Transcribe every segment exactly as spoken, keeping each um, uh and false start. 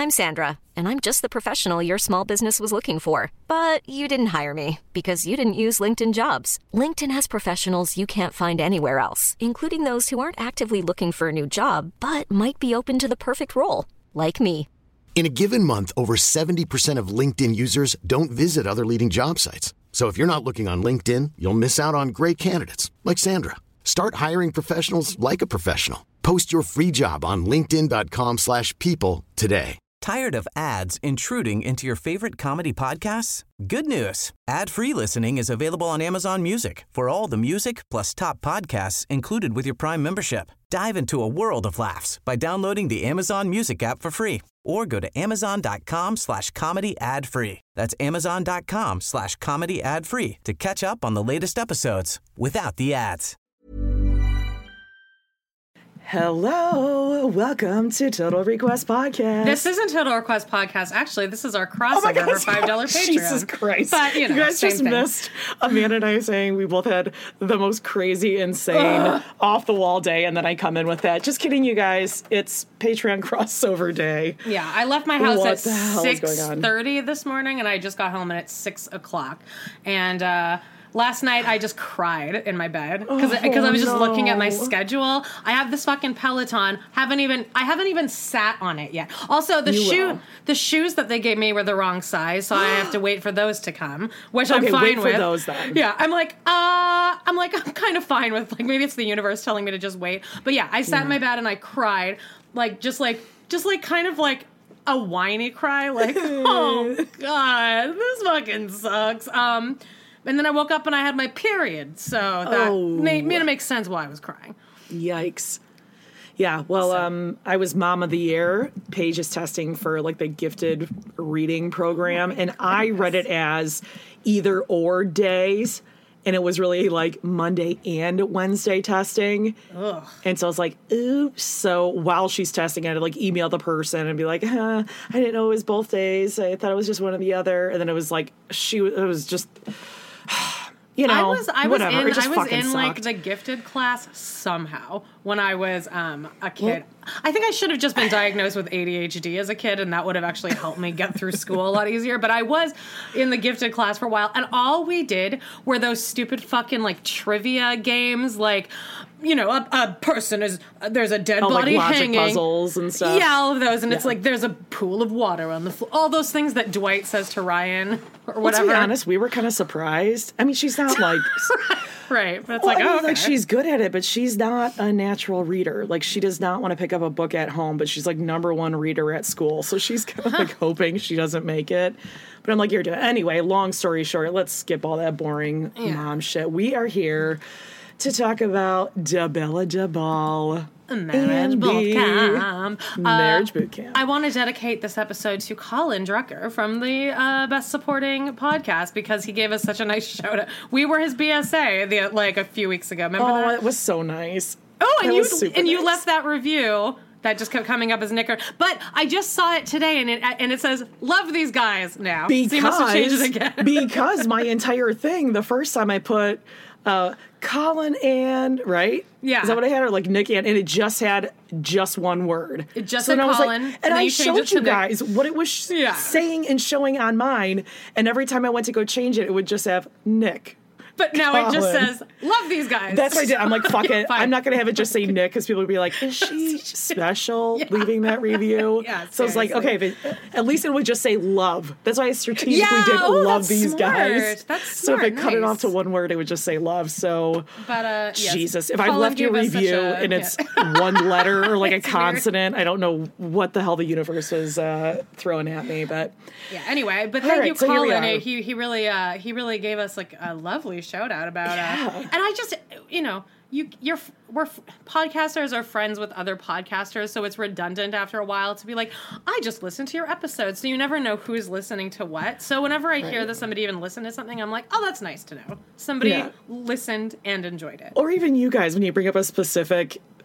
I'm Sandra, and I'm just the professional your small business was looking for. But you didn't hire me because you didn't use LinkedIn Jobs. LinkedIn has professionals you can't find anywhere else, including those who aren't actively looking for a new job, but might be open to the perfect role, like me. In a given month, over seventy percent of LinkedIn users don't visit other leading job sites. So if you're not looking on LinkedIn, you'll miss out on great candidates like Sandra. Start hiring professionals like a professional. Post your free job on linkedin dot com slash people today. Tired of ads intruding into your favorite comedy podcasts? Good news. Ad-free listening is available on Amazon Music for all the music plus top podcasts included with your Prime membership. Dive into a world of laughs by downloading the Amazon Music app for free or go to amazon.com slash comedy ad free. That's amazon.com slash comedy ad free to catch up on the latest episodes without the ads. Hello, welcome to Total Request Podcast. This isn't Total Request Podcast. Actually, this is our crossover oh my God, for five dollars Patreon. Jesus Christ. But, you know, you guys same just thing. missed Amanda and I saying we both had the most crazy, insane, off-the-wall day, and then I come in with that. Just kidding, you guys. It's Patreon crossover day. Yeah, I left my house What at the hell is going six on? thirty this morning, and I just got home at six o'clock. And, uh... last night, I just cried in my bed because Oh, I was just no. looking at my schedule. I have this fucking Peloton. Haven't even I haven't even sat on it yet. Also, the You shoe will. the shoes that they gave me were the wrong size, so I have to wait for those to come, which I'm Okay, fine wait for with. those then. Yeah, I'm like, uh, I'm like, I'm kind of fine with, like, maybe it's the universe telling me to just wait. But yeah, I sat in my bed and I cried, like, just like, just like, kind of like a whiny cry, like, oh God, this fucking sucks. Um. And then I woke up and I had my period, so that Oh. made, made it make sense why I was crying. Yikes. Yeah, well, um, I was Mom of the Year. Paige is testing for, like, the gifted reading program, and I read it as either or days, and it was really, like, Monday and Wednesday testing. Ugh. And so I was like, oops. So while she's testing, I had to, like, email the person and be like, huh, I didn't know it was both days. I thought it was just one or the other. And then it was like, she, it was just... You know, I was I was whatever. in It just I was fucking in like sucked. the gifted class somehow when I was um, a kid. I think I should have just been diagnosed with A D H D as a kid, and that would have actually helped me get through school a lot easier. But I was in the gifted class for a while, and all we did were those stupid fucking like trivia games, like, you know, a, a person is there's a dead Oh, like body logic hanging, puzzles and stuff. Yeah, all of those, and it's Yeah. like there's a pool of water on the floor. All those things that Dwight says to Ryan or Well, whatever. to be honest, we were kind of surprised. I mean, she's not like... Right, but it's well, like, I mean, oh, okay. like, she's good at it, but she's not a natural reader. Like, she does not want to pick up a book at home, but she's, like, number one reader at school. So she's kind of, like, hoping she doesn't make it. But I'm like, you're doing... Anyway, long story short, let's skip all that boring Yeah. mom shit. We are here to talk about Da Bella Da Ball. Marriage and boot the camp. Marriage Uh, boot camp. I want to dedicate this episode to Colin Drucker from the uh, Best Supporting Podcast because he gave us such a nice shout out. We were his B S A the, like a few weeks ago. Remember Oh, that? it was so nice. Oh, and That you was super and you nice. left that review that just kept coming up as Nicker. But I just saw it today, and it and it says love these guys now. Because, so you must have changed it again. because my entire thing, the first time I put uh, Colin and, right? Yeah. Is that what I had? Or like Nick and, and it just had just one word. It just so said then I was Colin, like, and and then I you changed showed it to you Nick. guys what it was sh- Yeah. saying and showing on mine. And every time I went to go change it, it would just have Nick. But now it just Colin. says love these guys. That's what I did. I'm like, fuck it. Fine. I'm not going to have it just say Nick because people would be like, is she special leaving that review? Yeah, so it's like, okay, seriously. if it, at least it would just say love. That's why I strategically Yeah, did oh, love that's these smart. guys. That's so if it smart, cut it off nice. to one word, it would just say love. So, But, uh, yes. Jesus, if I Colin left you a gave us such review a- and yeah. it's one letter or like a It's weird. consonant, I don't know what the hell the universe was uh, throwing at me, but Yeah. Anyway, but All thank right, you, so here we Colin. are. He he really uh he really gave us like a lovely shout out about Yeah. uh, and I just you know you you're we're podcasters are friends with other podcasters, so it's redundant after a while to be like, I just listened to your episode, so you never know who's listening to what. So whenever I hear Right. that somebody even listened to something, I'm like, oh, that's nice to know. Somebody Yeah. listened and enjoyed it. or even you guys when you bring up a specific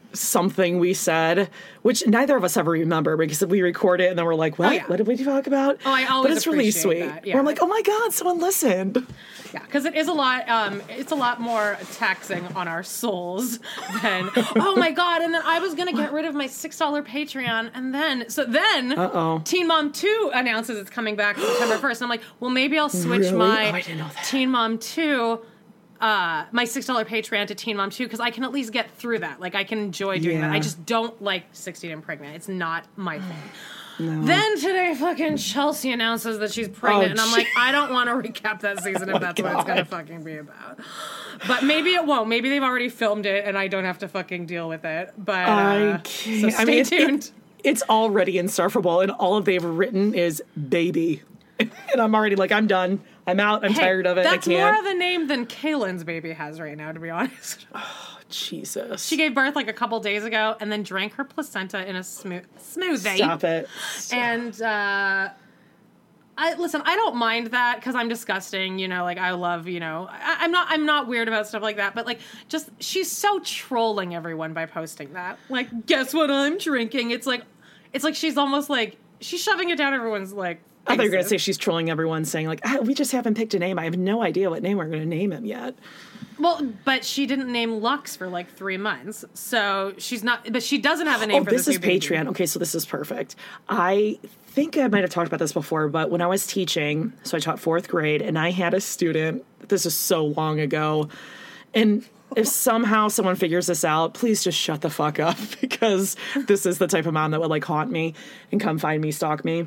something we said, which neither of us ever remember because we record it and then we're like, what? Oh, yeah. What did we talk about? Oh, I always But it's really appreciate sweet. that, yeah. Where I'm like, oh my God, someone listened. Yeah, because it is a lot. Um, it's a lot more taxing on our souls than oh my God. And then I was gonna get rid of my six dollar Patreon, and then so then Uh-oh. Teen Mom two announces it's coming back September first. And I'm like, well, maybe I'll switch Really? my Oh, I didn't know that. Teen Mom two. Uh, my six dollar Patreon to Teen Mom two because I can at least get through that. Like I can enjoy doing that. Yeah. I just don't like sixteen and pregnant. It's not my thing. No. Then today, fucking Chelsea announces that she's pregnant, Oh, and I'm like, I don't want to recap that season if that's what it's gonna God. fucking be about. But maybe it won't. Maybe they've already filmed it, and I don't have to fucking deal with it. But uh, I so can't. stay I mean, it- tuned. it- it's already insufferable, and all they've written is baby. And I'm already like, I'm done. I'm out. I'm Hey, tired of it. That's I can't. more of a name than Kaylin's baby has right now, to be honest. Jesus. She gave birth like a couple days ago, and then drank her placenta in a smooth smoothie. Stop it. And uh, I listen. I don't mind that because I'm disgusting. You know, like I love. You know, I, I'm not. I'm not weird about stuff like that. But like, just she's so trolling everyone by posting that. Like, guess what I'm drinking? It's like, it's like she's almost like she's shoving it down everyone's like. I thought you were going to faces. say she's trolling everyone, saying, like, ah, we just haven't picked a name. I have no idea what name we're going to name him yet. Well, but she didn't name Lux for like three months, so she's not. But she doesn't have a name Oh, for this this is new baby. Patreon. Okay, so this is perfect. I think I might have talked about this before, but when I was teaching, so I taught fourth grade, and I had a student, this is so long ago, and if somehow someone figures this out, please just shut the fuck up, because this is the type of mom that would, like, haunt me and come find me, stalk me.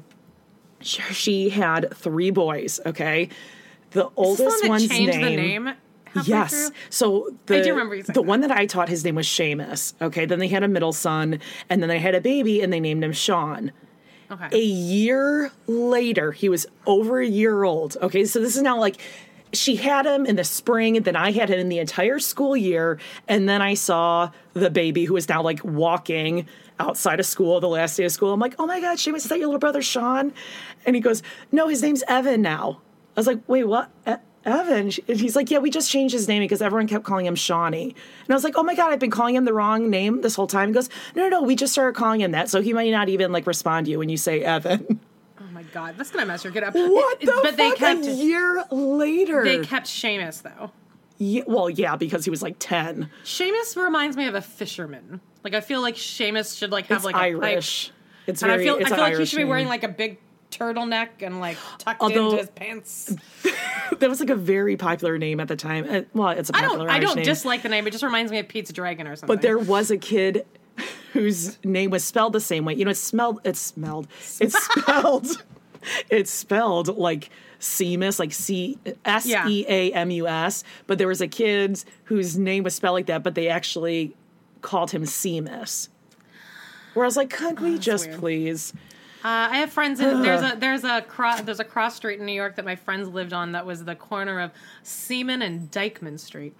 She had three boys, okay? The Is this oldest the one that one's changed name... the name halfway Yes. through? So the, I do remember you saying the that. one that I taught, his name was Seamus. Okay. Then they had a middle son, and then they had a baby, and they named him Sean. Okay. A year later, he was over a year old. Okay. So this is now like she had him in the spring, and then I had him in the entire school year. And then I saw the baby who is now like walking outside of school, the last day of school. I'm like, oh my God, Seamus, is that your little brother, Sean? And he goes, no, his name's Evan now. I was like, wait, what? E- Evan? And he's like, yeah, we just changed his name because everyone kept calling him Shawnee. And I was like, oh my God, I've been calling him the wrong name this whole time. He goes, no, no, no, we just started calling him that. So he might not even like respond to you when you say Evan. Oh my God, that's gonna mess your kid up. What It- the but fuck? they kept A year later. they kept Seamus though. Yeah, well, yeah, because he was like ten. Seamus reminds me of a fisherman. Like I feel like Seamus should like have It's like a Irish. pipe. It's And very. I feel it's I an feel like he Irish should be wearing name. like a big turtleneck and like tucked Although- into his pants. That was like a very popular name at the time. Uh, well, it's a I popular don't I Irish don't name. dislike the name. It just reminds me of Pete's Dragon or something. But there was a kid whose name was spelled the same way. You know, it's smelled. It's smelled. It's spelled. It's spelled like Seamus, like C S E A M U S. But there was a kid whose name was spelled like that, but they actually called him Seamus. Where I was like, "Can't we just weird. please?" Uh, I have friends in there's a there's a cross there's a cross street in New York that my friends lived on that was the corner of Seaman and Dykeman Street.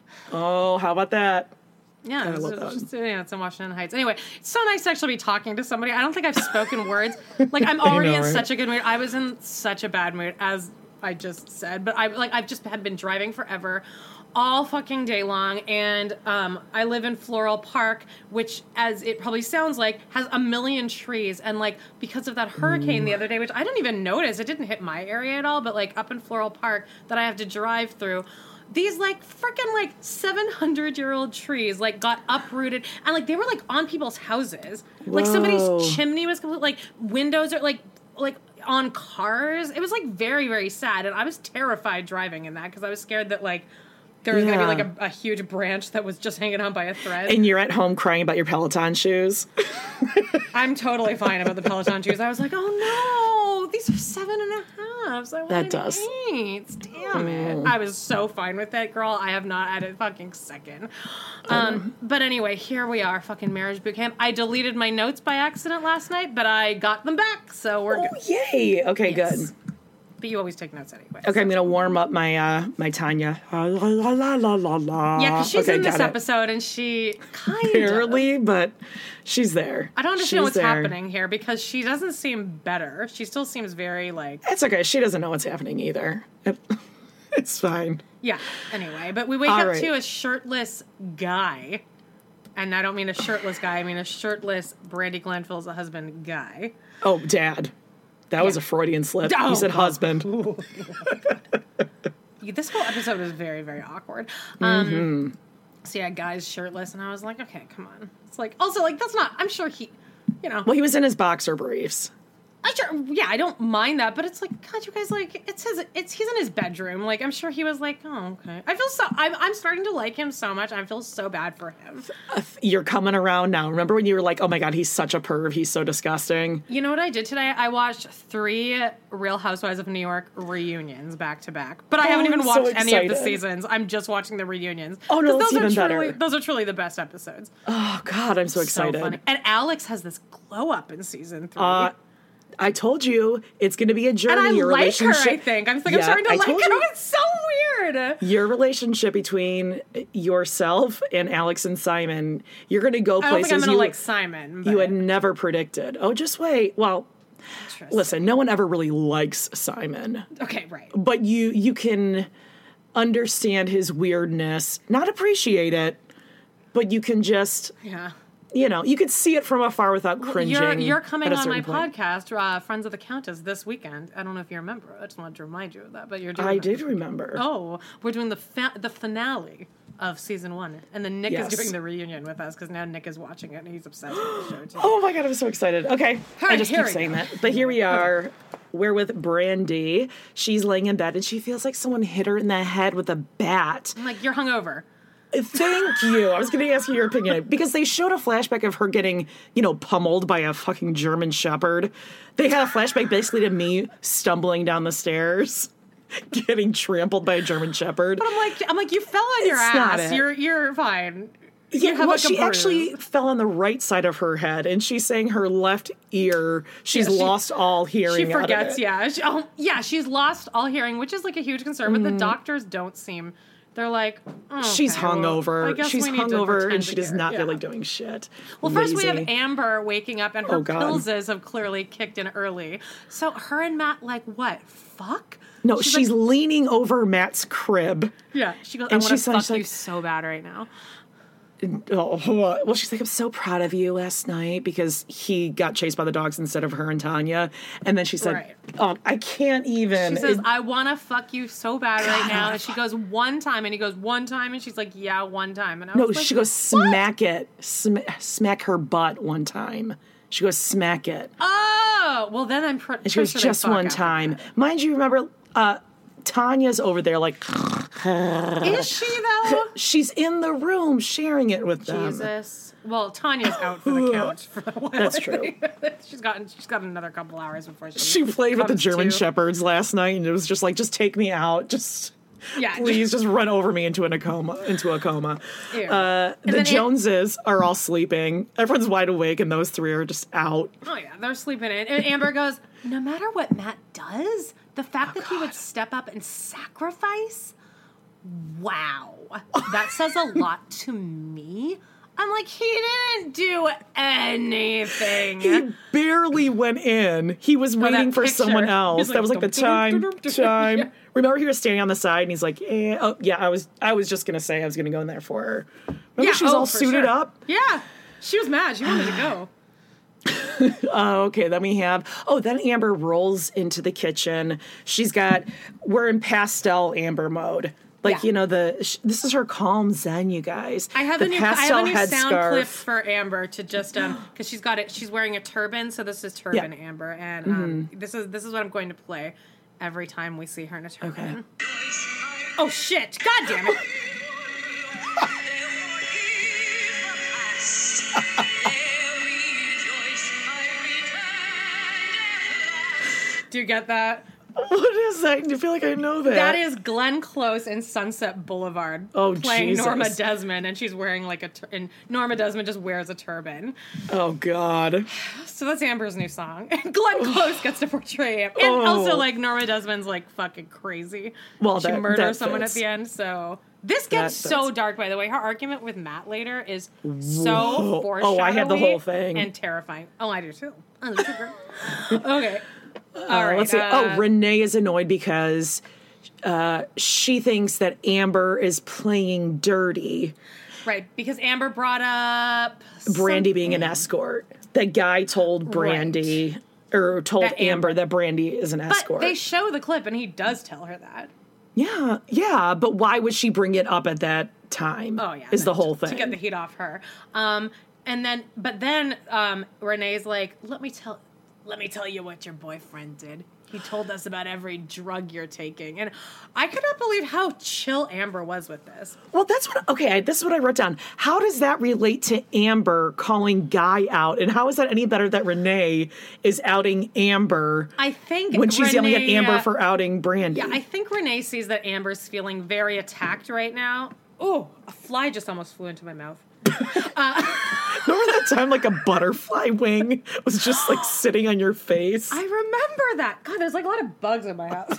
Oh, how about that? Yeah, it's, love it's that. just, yeah, it's in Washington Heights. Anyway, it's so nice to actually be talking to somebody. I don't think I've spoken words. Like I'm already know, in right? such a good mood. I was in such a bad mood as I just said, but I like I've just had been driving forever, all fucking day long, and um, I live in Floral Park, which, as it probably sounds like, has a million trees. And like because of that hurricane the other day, which I didn't even notice, it didn't hit my area at all, but like up in Floral Park that I have to drive through. These like freaking like seven hundred year old trees like got uprooted and like they were like on people's houses. Like Whoa. somebody's chimney was complete, like windows are like like on cars. It was like very very sad, and I was terrified driving in that because I was scared that like there was Yeah. gonna be like a, a huge branch that was just hanging on by a thread. And you're at home crying about your Peloton shoes. I'm totally fine about the Peloton shoes. I was like, oh no, these are seven and a half. So I That wanted does. eight. Damn it. I was so fine with that, girl. I have not had a fucking second. Um, but anyway, here we are, fucking marriage boot camp. I deleted my notes by accident last night, but I got them back, so we're Oh, good. yay! Okay, Yes. good. But you always take notes anyway. Okay, I'm gonna warm up my uh my Tanya. La la la la la la. Yeah, because she's okay, in this got it. episode, and she kind of... Barely, but she's there. I don't understand She's what's there. happening here, because she doesn't seem better. She still seems very, like... It's okay. She doesn't know what's happening either. It, it's fine. Yeah, anyway. But we wake All up right. to a shirtless guy. And I don't mean a shirtless guy. I mean a shirtless Brandi Glanville's a husband guy. Oh, dad. That yeah. was a Freudian slip. Oh, you said God. husband. This whole episode was very, very awkward. Um, mm-hmm. So yeah, guys shirtless, and I was like, okay, come on. It's like, also, like, that's not, I'm sure he, you know. Well, he was in his boxer briefs. I sure, yeah, I don't mind that, but it's like, God, you guys, like, it's his, it's, he's in his bedroom. Like, I'm sure he was like, oh, okay. I feel so, I'm, I'm starting to like him so much. I feel so bad for him. You're coming around now. Remember when you were like, oh my God, he's such a perv. He's so disgusting. You know what I did today? I watched three Real Housewives of New York reunions back to back. But I oh, haven't even I'm watched so any of the seasons. I'm just watching the reunions. Oh no, that's those even are truly, better. Those are truly the best episodes. Oh God, I'm so excited. So funny. And Alex has this glow up in season three. Uh, I told you it's going to be a journey. And I your like relationship. her, I think. I'm, like, yeah, I'm starting to I like her. You. It's so weird. Your relationship between yourself and Alex and Simon, you're going to go places I don't think I'm gonna you, like Simon, but... you had never predicted. Oh, just wait. Well, listen, no one ever really likes Simon. Okay, right. But you you can understand his weirdness, not appreciate it, but you can just... Yeah. You know, you could see it from afar without cringing. You're, you're coming on my point. podcast, uh, Friends of the Countess, this weekend. I don't know if you remember. I just wanted to remind you of that. But you're doing. I that. did remember. Oh, we're doing the fa- the finale of season one, and then Nick yes. is doing the reunion with us because now Nick is watching it and he's obsessed with the show too. Oh my God, I'm so excited. Okay, right, I just keep saying go. that. But here we are. Okay. We're with Brandi. She's laying in bed and she feels like someone hit her in the head with a bat. I'm like, you're hungover. Thank you. I was going to ask you your opinion because they showed a flashback of her getting, you know, pummeled by a fucking German Shepherd. They had a flashback basically to me stumbling down the stairs, getting trampled by a German Shepherd. But I'm like, I'm like, you fell on your it's ass. You're, you're fine. You yeah, have well, like she a actually fell on the right side of her head, and she's saying her left ear. She's yeah, she, lost all hearing. She forgets. Out of it. Yeah, she, oh, yeah, she's lost all hearing, which is like a huge concern. Mm. But the doctors don't seem. They're like, oh, okay, she's hungover. Well, she's hungover, and she does care. not yeah. feel like doing shit. Well, Lazy. first we have Amber waking up, and her oh, pillses have clearly kicked in early. So her and Matt, like, what? Fuck? No, she's, she's like, leaning over Matt's crib. Yeah, she goes, I want to fuck you like, so bad right now. Oh, well, she's like, I'm so proud of you last night because he got chased by the dogs instead of her and Tanya. And then she said, right. oh, I can't even. She says, it, I want to fuck you so bad God. right now. And she goes, one time. And he goes, one time. And she's like, yeah, one time. And I no, was like, she goes, smack what? it. Sm- smack her butt one time. She goes, smack it. Oh, well, then I'm pr- And she goes, just one time. Mind you, remember, uh, Tanya's over there like... Is she, though? She's in the room sharing it with them. Jesus. Well, Tanya's out for the count for a while. That's true. she's gotten she's got another couple hours before she She played with the German to. Shepherds last night, and it was just like, just take me out. Just... Yeah, please just run over me into a coma. Into a coma. Uh, the Joneses Am- are all sleeping. Everyone's wide awake, and those three are just out. Oh yeah, they're sleeping in. And Amber goes, no matter what Matt does, the fact oh, that God. he would step up and sacrifice, wow, that says a lot to me. I'm like, he didn't do anything. He barely went in. He was waiting for picture. someone else. Like, that was like the time, time. Yeah. Remember, he was standing on the side, and he's like, eh, "Oh, yeah, I was, I was just gonna say I was gonna go in there for her." Remember, yeah, she was oh, all suited sure. up. Yeah, she was mad. She wanted to go. Oh, okay. Then we have, oh, then Amber rolls into the kitchen. She's got, we're in pastel Amber mode. Like, yeah. you know, the sh- this is her calm zen, you guys. I have the a new, I have a new sound scarf. clip for Amber to just, um, because she's got it, she's wearing a turban, so this is turban yeah. Amber, and um, mm-hmm. this is this is what I'm going to play every time we see her in a turban. Okay. Oh, shit. God damn it. Do you get that? What is that? I feel like I know that. That is Glenn Close in Sunset Boulevard oh, playing Jesus. Norma Desmond, and she's wearing like a tur- and Norma Desmond just wears a turban. Oh God! So that's Amber's new song. And Glenn Close gets to portray him, and oh. also like Norma Desmond's like fucking crazy. Well, she that, murders that someone fits. at the end. So this gets that so fits. dark. By the way, her argument with Matt later is Whoa. so foreshadowing. Oh, I have the whole thing and terrifying. Oh, I do too. Oh, okay. Uh, All right. Let's see. Uh, oh, Renee is annoyed because uh, she thinks that Amber is playing dirty. Right, because Amber brought up Brandy something. being an escort. That guy told Brandy, right. or told that Amber. Amber that Brandy is an escort. But they show the clip, and he does tell her that. Yeah, yeah, but why would she bring it up at that time? Oh, yeah. Is the whole to, thing. To get the heat off her. Um, and then, but then um, Renee's like, let me tell, let me tell you what your boyfriend did. He told us about every drug you're taking. And I could not believe how chill Amber was with this. Well, that's what, okay, I, this is what I wrote down. How does that relate to Amber calling Guy out? And how is that any better that Renee is outing Amber? I think when she's Renee, yelling at Amber uh, for outing Brandy. Yeah, I think Renee sees that Amber's feeling very attacked right now. Oh, a fly just almost flew into my mouth. Uh, Remember that time like a butterfly wing was just like sitting on your face? I remember that. God, there's like a lot of bugs in my house.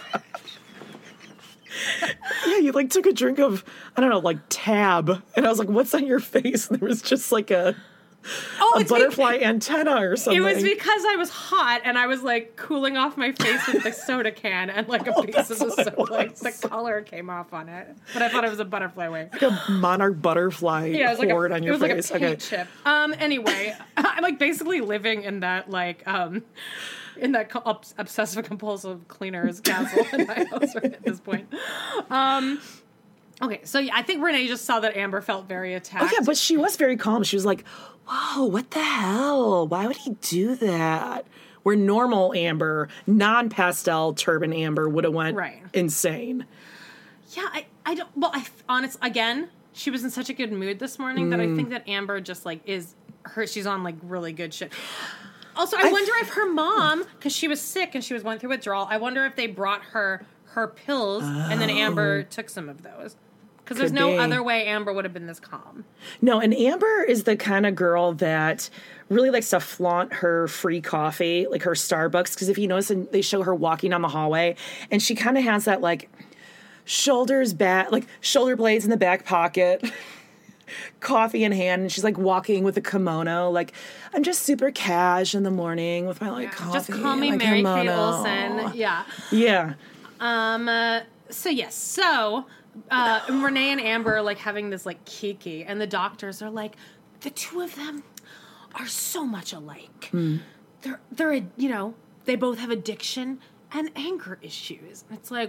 Yeah, you like took a drink of, I don't know, like Tab. And I was like, what's on your face? And there was just like a... Oh, a butterfly be- antenna or something. It was because I was hot and I was like cooling off my face with the soda can and like a oh, piece of the soda, like the was. color came off on it. But I thought it was a butterfly wing. Like a monarch butterfly yeah, it was horde like a, on your it was face. Like a paint okay. chip. Um. Anyway, I'm like basically living in that like um, in that co- obs- obsessive compulsive cleaner's castle in my house right at this point. Um. Okay, so yeah, I think Renee just saw that Amber felt very attacked. Oh yeah, but she was very calm. She was like, whoa, what the hell? Why would he do that? Where normal Amber, non-pastel turban Amber would have went right. insane. Yeah, I, I don't, well, I, honest, again, she was in such a good mood this morning mm. that I think that Amber just, like, is, her, she's on, like, really good shit. Also, I, I wonder if her mom, because she was sick and she was going through withdrawal, I wonder if they brought her her pills oh. and then Amber took some of those. Because there's no be. other way Amber would have been this calm. No, and Amber is the kind of girl that really likes to flaunt her free coffee, like her Starbucks. Because if you notice, they show her walking down the hallway, and she kind of has that, like, shoulders back, like, shoulder blades in the back pocket, coffee in hand, and she's, like, walking with a kimono. Like, I'm just super cash in the morning with my, like, yeah, coffee. Just call me and Mary kimono. Kate Olsen. Yeah. Yeah. Um. Uh, so, yes. So... Uh, and Renee and Amber are like having this like kiki, and the doctors are like, the two of them are so much alike. Mm. They're they're you know they both have addiction and anger issues. It's like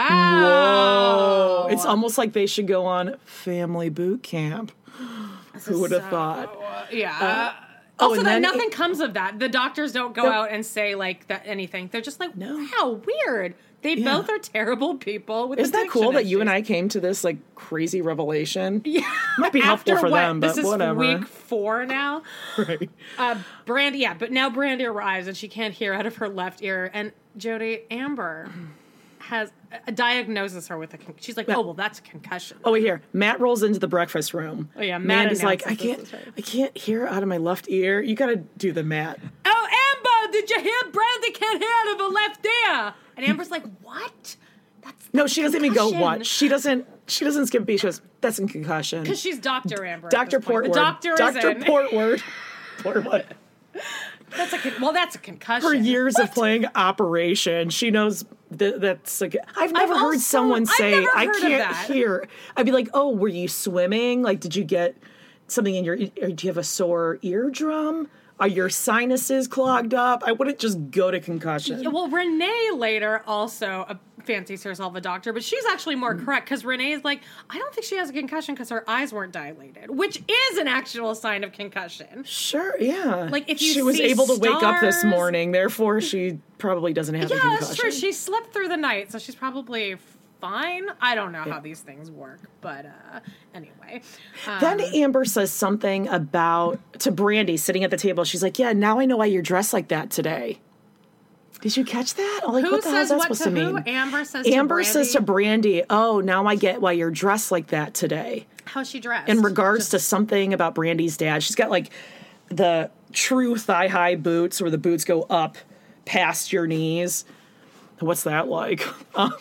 wow, whoa! It's almost like they should go on family boot camp. Who would have so, thought? Yeah. Uh, Also, oh, that then nothing it, comes of that. The doctors don't go no. out and say like that anything. They're just like, no. wow, weird. They yeah. both are terrible people. With Isn't that cool issues. that you and I came to this like crazy revelation? Yeah, might be helpful for what? them, but this whatever. This is week four now. Right. Uh, Brandy, yeah, but now Brandy arrives and she can't hear out of her left ear. And Jody Amber has a diagnoses her with a. Con- she's like, oh well, that's a concussion. Oh, wait, here. Matt rolls into the breakfast room. Oh yeah, Matt Mandy's like, I can't, right. I can't hear out of my left ear. You got to do the Matt. Oh, Amber, did you hear? Brandy can't hear out of her left ear. And Amber's like, what? That's no, she doesn't concussion. even go what. She doesn't. She doesn't skip a beat. She goes, that's a concussion. Because she's Doctor Amber. Doctor Portward. The doctor Doctor is in. Portward. Portward. That's a con- well. That's a concussion. For years what? of playing Operation, she knows that that's. Like, I've never I've heard also, someone say, I've never "I heard can't of that. hear." I'd be like, "Oh, were you swimming? Like, did you get something in your? Or do you have a sore eardrum? Are your sinuses clogged up?" I wouldn't just go to concussion. Yeah, well, Renee later also uh, fancies herself a doctor, but she's actually more Mm. correct because Renee is like, I don't think she has a concussion because her eyes weren't dilated, which is an actual sign of concussion. Sure, yeah. Like if you she was see able to wake up this stars- morning, therefore she probably doesn't have Yeah, a concussion. that's true. She slept through the night, so she's probably fine. I don't know yeah. how these things work, but uh, anyway. Um, then Amber says something about, to Brandy sitting at the table, she's like, yeah, now I know why you're dressed like that today. Did you catch that? Like, who what the hell is says that what supposed to to who? mean? Amber says Amber to Brandy. says to Brandy, oh, now I get why you're dressed like that today. How's she dressed? In regards Just- to something about Brandy's dad. She's got like the true thigh-high boots where the boots go up past your knees. What's that like? Um,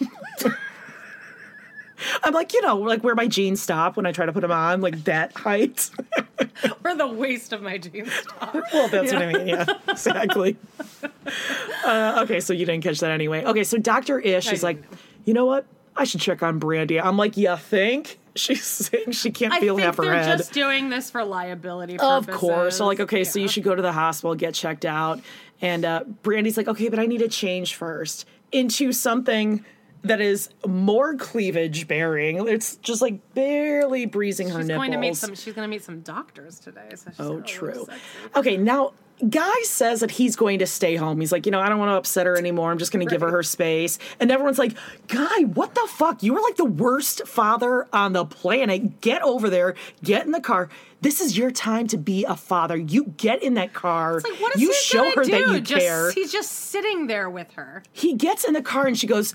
I'm like, you know, like where my jeans stop when I try to put them on, like that height. Where the waist of my jeans stop. Well, that's yeah. what I mean, yeah, exactly. uh, okay, so you didn't catch that anyway. Okay, so Doctor Ish I is like, know. you know what? I should check on Brandy. I'm like, you think? she's saying she can't I feel think half her they're head. just doing this for liability Of purposes. course. So, like, okay, yeah. so you should go to the hospital, get checked out. And uh, Brandy's like, okay, but I need to change first into something that is more cleavage bearing. It's just like barely breezing her She's nipples. going to meet some. She's going to meet some doctors today. So she's Oh, really true. sexy. Okay, now Guy says that he's going to stay home. He's like, you know, I don't want to upset her anymore. I'm just going to give her her space. And everyone's like, Guy, what the fuck? You are like the worst father on the planet. Get over there. Get in the car. This is your time to be a father. You get in that car. It's like, what is you he show gonna her do? that you just, care. He's just sitting there with her. He gets in the car and she goes,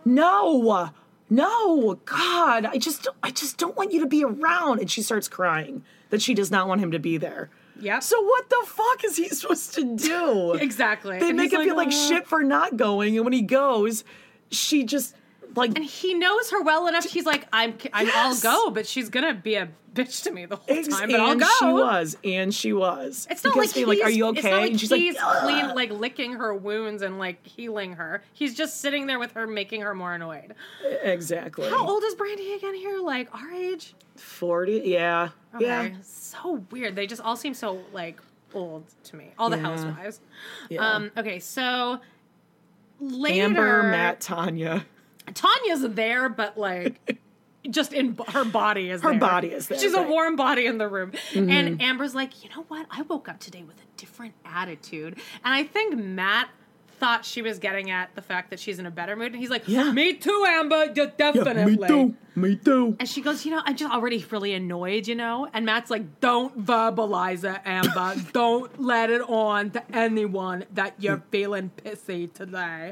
no, no, God, I just, I just don't want you to be around. And she starts crying that she does not want him to be there. Yep. So what the fuck is he supposed to do? Exactly. They And make he's him feel like "Uh." shit for not going, and when he goes, she just like And he knows her well enough. He's like, I'm, I'm, Yes. I'll go, but she's gonna be a bitch to me the whole ex- time. But I'll and go. she was, and she was. It's not He like kept he's being like, "Are you okay?" It's not like and she's he's like, clean, "Ugh." like licking her wounds and like healing her. He's just sitting there with her, making her more annoyed. Exactly. How old is Brandy again here? Like our age? Forty? Yeah. Okay. Yeah. So weird. They just all seem so like old to me. All the Yeah. housewives. Yeah. Um. Okay. So later, Amber, Matt, Tanya. Tanya's there, but like. Just in her body is Her there. body is there, She's right. a warm body in the room. And Amber's like, you know what? I woke up today with a different attitude. And I think Matt thought she was getting at the fact that she's in a better mood. And he's like, Yeah. me too, Amber. You definitely. me too. Me too. And she goes, you know, I'm just already really annoyed, you know? And Matt's like, don't verbalize it, Amber. Don't let it on to anyone that you're feeling pissy today.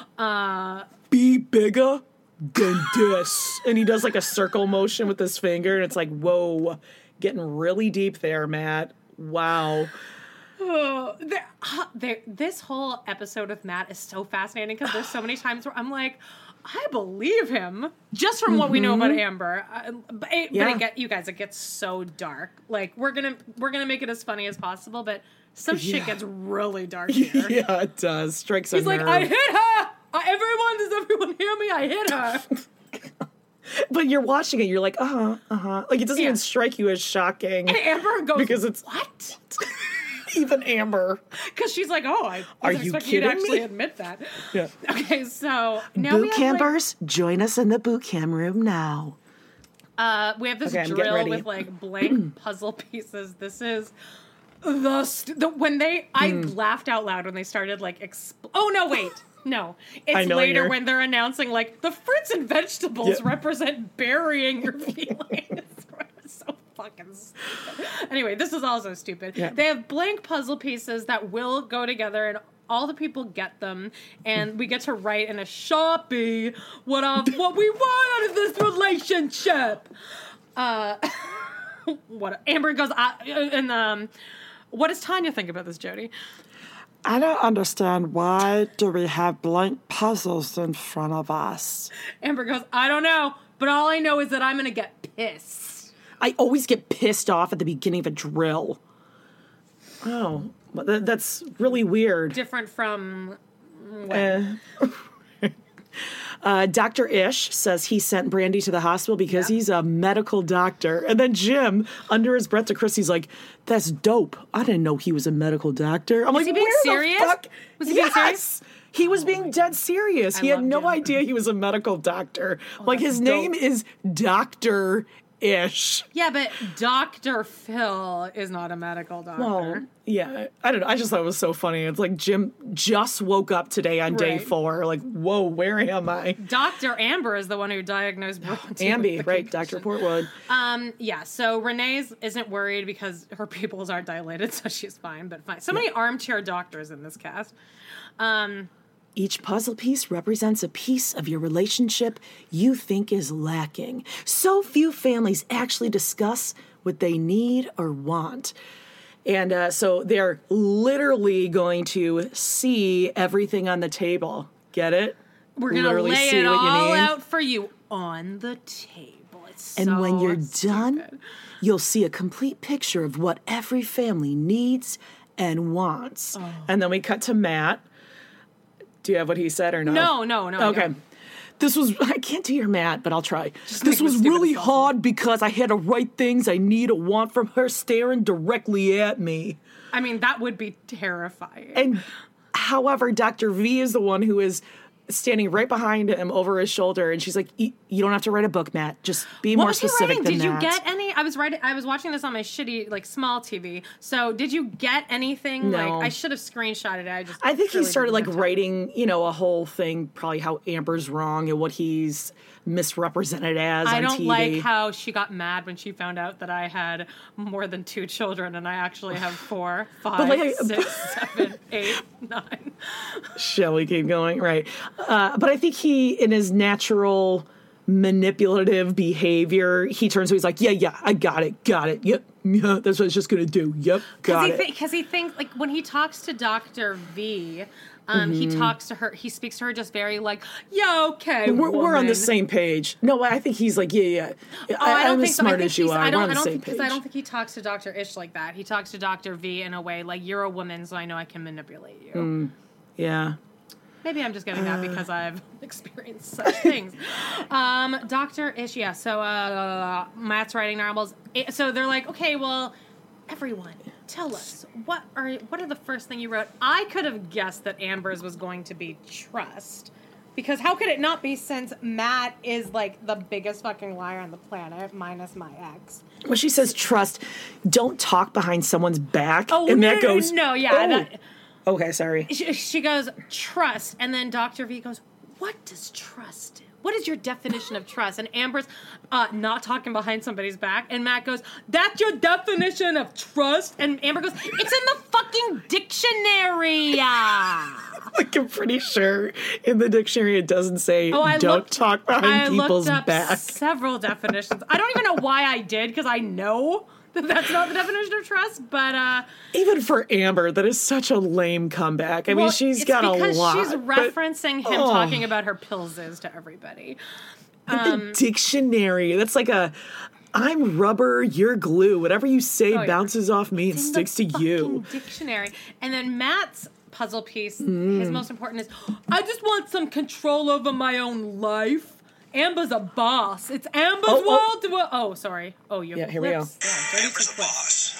Uh, Be bigger than this. And he does like a circle motion with his finger, and it's like, whoa, getting really deep there, Matt. Wow. oh, there- uh, there- this whole episode with Matt is so fascinating because there's so many times where I'm like, I believe him just from what we know about Amber. Uh, but it, Yeah. but it get, you guys, it gets so dark. Like we're gonna we're gonna make it as funny as possible, but some shit Yeah. gets really dark here. Yeah, it does. Strikes a He's like, nerve. I hit her. I, everyone, does everyone hear me? I hit her. But you're watching it, you're like, uh huh, uh huh. Like it doesn't Yeah. even strike you as shocking. And Amber goes, Because it's- what? Even Amber. Because she's like, oh, I Are wasn't you expecting you to kidding actually me? admit that. Yeah. Okay, so now we Boot have, campers, join us in the boot camp room now. Like, uh, we have this Okay, I'm getting drill ready. with like blank puzzle pieces. This is the, st- the when they I Hmm. laughed out loud when they started like exp- oh no wait. No, it's I know later you're- when they're announcing like the fruits and vegetables Yeah. represent burying your feelings. It's so fucking stupid. Anyway, this is also stupid. Yeah. They have blank puzzle pieces that will go together, and all the people get them, and we get to write in a Sharpie what uh, what we want out of this relationship. Uh, what Amber goes, I, and um, what does Tanya think about this, Jody? I don't understand, why do we have blank puzzles in front of us? Amber goes, I don't know, but all I know is that I'm gonna get pissed. I always get pissed off at the beginning of a drill. Oh, but th- that's really weird. Different from when? Uh, uh, Doctor Ish says he sent Brandy to the hospital because Yeah. he's a medical doctor. And then Jim, under his breath to Chris, he's like, that's dope. I didn't know he was a medical doctor. I'm Was like, he being where serious? the fuck? Was he being yes! serious? He was being dead serious. I he had love no Jim. idea he was a medical doctor. like, that's his name dope. is Doctor Ish. Yeah, but Doctor Phil is not a medical doctor. Well, yeah, I don't know. I just thought it was so funny. It's like Jim just woke up today on day Right. four. Like, whoa, where am I? Doctor Amber is the one who diagnosed Bronte. Ambi, with the right? Doctor concussion. Portwood. Um, yeah, so Renee's isn't worried because her pupils aren't dilated, so she's fine, but fine. So many armchair doctors in this cast. Um, Each puzzle piece represents a piece of your relationship you think is lacking. So few families actually discuss what they need or want. And uh, so they're literally going to see everything on the table. Get it? we're going to Literally lay see it what you all need. out for you on the table. It's And so when you're done, stupid. you'll see a complete picture of what every family needs and wants. Oh. And then we cut to Matt. Do you have what he said or no? No, no, no. I Okay. don't. This was, I can't do your Matt, but I'll try. Just this make was him as stupid really as possible. hard because I had to write things I need or want from her staring directly at me. I mean, that would be terrifying. And however, Doctor V is the one who is standing right behind him over his shoulder, and she's like, "You you don't have to write a book, Matt. Just be What more was he specific writing? than Did that." you get any? I was writing. I was watching this on my shitty, like, small T V. So, did you get anything? No. Like, I should have screenshotted it. I just. I think he really started didn't like have time. writing, you know, a whole thing, probably how Amber's wrong and what he's misrepresented as I on don't T V. like how she got mad when she found out that I had more than two children, and I actually have four, five, like, I- six, seven, eight, nine. Shall we keep going? Right. Uh, but I think he, in his natural manipulative behavior, he turns to he's like, yeah, yeah, I got it, got it. Yep, yeah, that's what I was just going to do. Yep, got Because it. he, th- he thinks, like, when he talks to Doctor V, um, he Mm-hmm. talks to her, he speaks to her just very, like, yeah, okay, we're, we're on woman." the same page. No, I think he's like, yeah, yeah. Oh, I don't I'm think as so. I smart think as you he's- are. I We're don't, on I the don't same think, page. because I don't think he talks to Doctor Ish like that. He talks to Doctor V in a way like, you're a woman, so I know I can manipulate you. Mm. Yeah. Maybe I'm just getting that Uh. because I've experienced such things. Um, Doctor Ish, yeah. So uh, Matt's writing novels. It- So they're like, okay, well, everyone, tell us what are what are the first thing you wrote? I could have guessed that Amber's was going to be trust, because how could it not be, since Matt is like the biggest fucking liar on the planet, minus my ex. When she says trust, don't talk behind someone's back. Oh, and no, that no, no, goes, no, yeah, oh. that- Okay, sorry. She, she goes, trust. And then Doctor V goes, what does trust do? What is your definition of trust? And Amber's uh, not talking behind somebody's back. And Matt goes, that's your definition of trust? And Amber goes, it's in the fucking dictionary. Like, I'm pretty sure in the dictionary it doesn't say Oh, I don't looked, talk behind I people's looked up back. several definitions. I don't even know why I did, because I know that that's not the definition of trust. But uh, Even for Amber, that is such a lame comeback. I mean, well, she's it's got a because lot. she's but- referencing him oh. talking about her pills to everybody. the dictionary. That's like a I'm rubber, you're glue. Whatever you say Oh, yeah. bounces off me and in sticks the to you. fucking dictionary. And then Matt's puzzle piece, Mm. his most important is, I just want some control over my own life. Amber's a boss. It's Amber's Oh, oh. world. To a- oh, sorry. Oh, you have Yeah, here we go. clips. Yeah, dirty Amber's a clips. boss.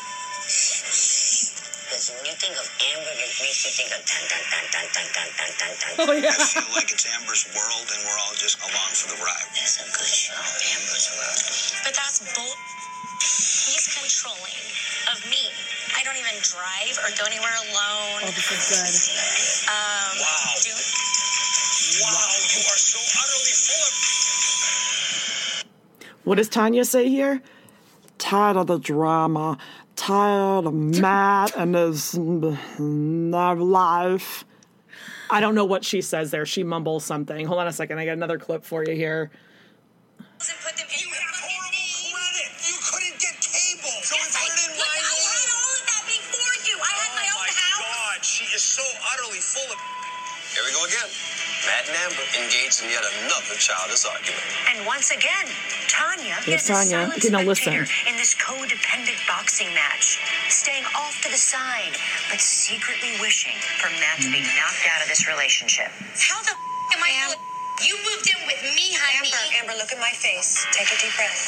Because when you think of Amber, it makes you think of dun dun dun dun dun dun dun dun dun. Oh, yeah. I feel like it's Amber's world and we're all just along for the ride. That's a good show, Amber's World. But that's bull. He's controlling of me. I don't even drive or go anywhere alone. Oh, this is good. Um, Wow. do, Wow, you are so utterly full of... What does Tanya say here? Tired of the drama. Tired of Matt and his life. I don't know what she says there. She mumbles something. Hold on a second. I got another clip for you here. doesn't put them in You your had fucking horrible name. credit. You couldn't get cable. So Yes, we I, put it in look, my I had name. all of that before you. I had my Oh own my house. God, she is so utterly full of... Here we go again. Matt and Amber engaged in yet another childish argument. And once again, Tanya Yes, is a Tanya. silent Okay, now listen. spectator in this codependent boxing match, staying off to the side, but secretly wishing for Matt to be knocked out of this relationship. How the f- am I? Am- You moved in with me, honey. Amber, Amber, look at my face. Take a deep breath.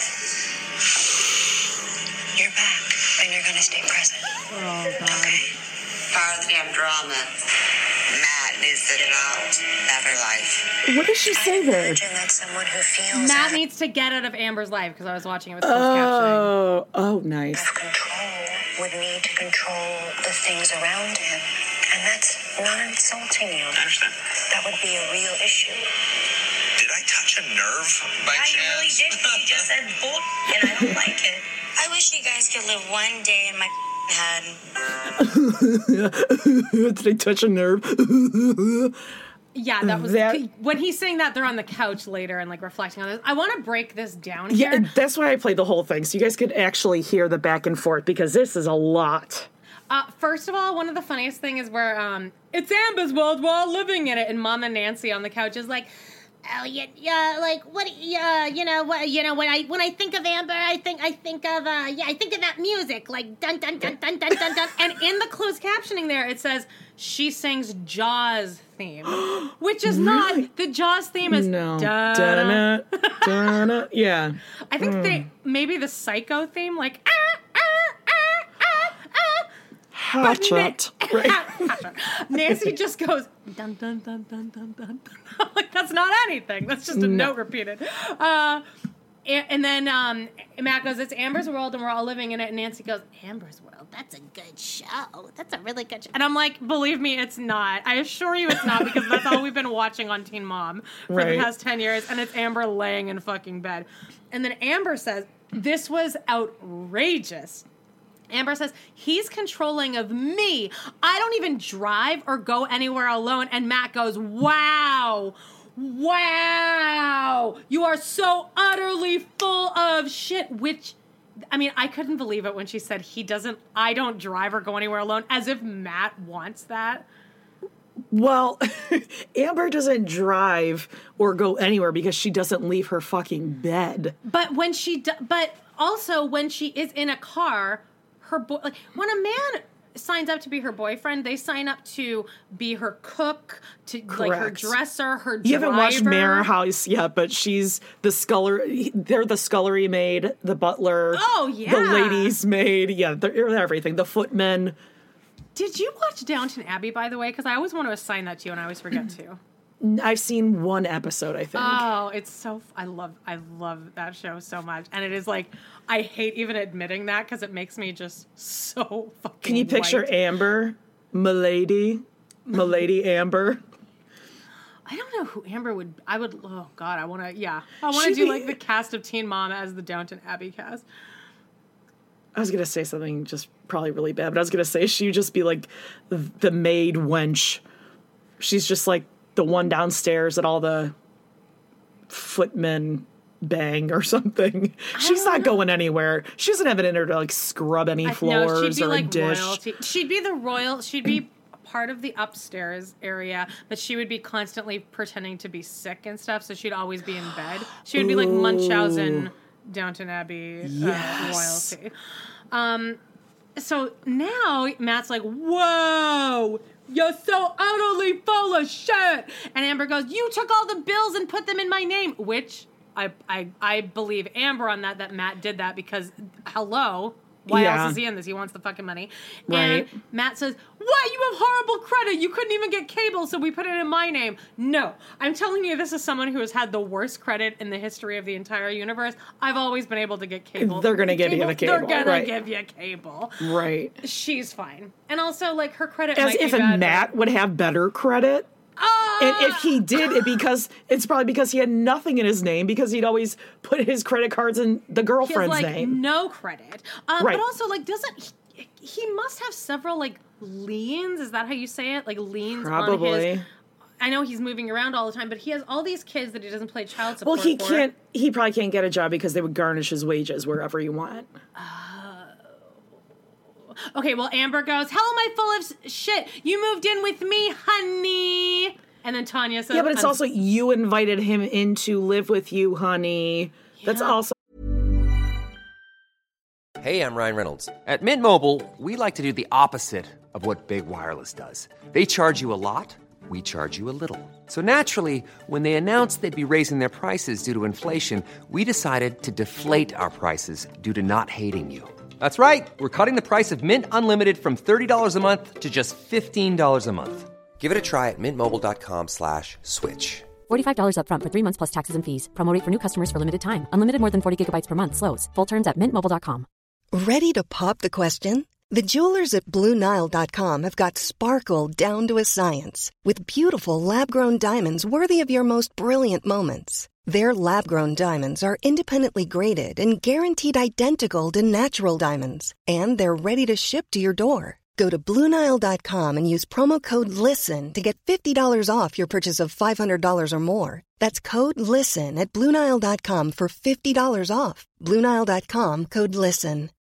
You're back, and you're gonna stay present. Oh, God. Okay? Part of the damn drama. Matt needs to get out better life. What does she say I there? imagine that someone who feels Matt out needs to get out of Amber's life, because I was watching it with closed captioning. Oh, oh, nice. of control would need to control the things around him. And that's not insulting you. I understand. That would be a real issue. Did I touch a nerve by Yeah, you chance? really did. 'Cause you just said bull, and I don't like it. I wish you guys could live one day in my head. Did I touch a nerve? Yeah, that was That- when he's saying that, they're on the couch later and like reflecting on this. I want to break this down Yeah, here. that's why I played the whole thing, so you guys could actually hear the back and forth, because this is a lot. Uh, first of all, one of the funniest thing is where um, it's Amber's world, we're all living in it, and Mama Nancy on the couch is like, Oh yeah, yeah. Like what? Yeah, you know what? You know when I when I think of Amber, I think I think of uh, yeah, I think of that music, like dun dun dun dun dun dun dun. And in the closed captioning there, it says she sings Jaws theme, which is Really? not the Jaws theme. Is No. da Da-na, da-na. Yeah. I think Mm. they maybe the Psycho theme, like ah ah ah ah ah. Hatchet. But Na- Right. Nancy just goes dun dun dun dun dun dun. dun. Like that's not anything. That's just a No. note repeated. Uh, and, and then um, Matt goes, "It's Amber's world, and we're all living in it." And Nancy goes, "Amber's world? That's a good show. That's a really good show." And I'm like, believe me, it's not. I assure you it's not, because that's all we've been watching on Teen Mom for Right. the past ten years, and it's Amber laying in fucking bed. And then Amber says, this was outrageous. Amber says, he's controlling of me. I don't even drive or go anywhere alone. And Matt goes, wow. Wow. You are so utterly full of shit, which... I mean, I couldn't believe it when she said he doesn't, I don't drive or go anywhere alone, as if Matt wants that. Well, Amber doesn't drive or go anywhere because she doesn't leave her fucking bed. But when she, do, but also when she is in a car, her boy, like when a man signs up to be her boyfriend, they sign up to be her cook, to like her Correct. dresser, her driver. You haven't watched Manor House yet, but she's the scullery. They're the scullery maid, the butler. Oh, yeah. The ladies' maid. Yeah, they're everything. The footmen. Did you watch Downton Abbey, by the way? Because I always want to assign that to you and I always forget to. I've seen one episode, I think. Oh, it's so, I love, I love that show so much. And it is like, I hate even admitting that because it makes me just so fucking Can you picture white. Amber? Milady? Milady Amber? I don't know who Amber would, I would, oh God, I want to, yeah. I want to She'd do be- like the cast of Teen Mom as the Downton Abbey cast. I was going to say something just probably really bad, but I was going to say she would just be like the, the maid wench. She's just like the one downstairs that all the footmen bang or something. She's not going anywhere. She doesn't have it in her to like scrub any I- floors no, she'd be or like a dish. royalty. She'd be the royal, she'd be part of the upstairs area, but she would be constantly pretending to be sick and stuff, so she'd always be in bed. She would be like Munchausen, Downton Abbey Yes. uh, royalty. Um, so now Matt's like, whoa, you're so utterly full of shit. And Amber goes, you took all the bills and put them in my name, which I I, I believe Amber on that, that Matt did that because, hello, why Yeah. else is he in this? He wants the fucking money. Right. And Matt says, what? You have horrible credit. You couldn't even get cable, so we put it in my name. No. I'm telling you, this is someone who has had the worst credit in the history of the entire universe. I've always been able to get cable. They're gonna give you the They're cable, gonna right. give you cable. Right. She's fine. And also, like, her credit As might if be bad, Matt would have better credit. Ah! And if he did, it because it's probably because he had nothing in his name because he'd always put his credit cards in the He has, girlfriend's like, name. no credit. Um, Right. But also, like, doesn't... He, he must have several, like, liens. Is that how you say it? Like, liens on Probably. his... I know he's moving around all the time, but he has all these kids that he doesn't play child Well, support he for. can't. He probably can't get a job because they would garnish his wages wherever he went. Okay, well, Amber goes, how am I full of s- shit? You moved in with me, honey. And then Tanya says... Yeah, but it's "I'm also you invited him in to live with you, honey. That's Yeah. also Hey, I'm Ryan Reynolds. At Mint Mobile, we like to do the opposite of what Big Wireless does. They charge you a lot, we charge you a little. So naturally, when they announced they'd be raising their prices due to inflation, we decided to deflate our prices due to not hating you. That's right. We're cutting the price of Mint Unlimited from thirty dollars a month to just fifteen dollars a month. Give it a try at mintmobile.com slash switch. forty-five dollars up front for three months plus taxes and fees. Promo rate for new customers for limited time. Unlimited more than forty gigabytes per month. Slows full terms at mint mobile dot com. Ready to pop the question? The jewelers at Blue Nile dot com have got sparkle down to a science with beautiful lab-grown diamonds worthy of your most brilliant moments. Their lab-grown diamonds are independently graded and guaranteed identical to natural diamonds, and they're ready to ship to your door. Go to Blue Nile dot com and use promo code LISTEN to get fifty dollars off your purchase of five hundred dollars or more. That's code LISTEN at Blue Nile dot com for fifty dollars off. Blue Nile dot com, code LISTEN.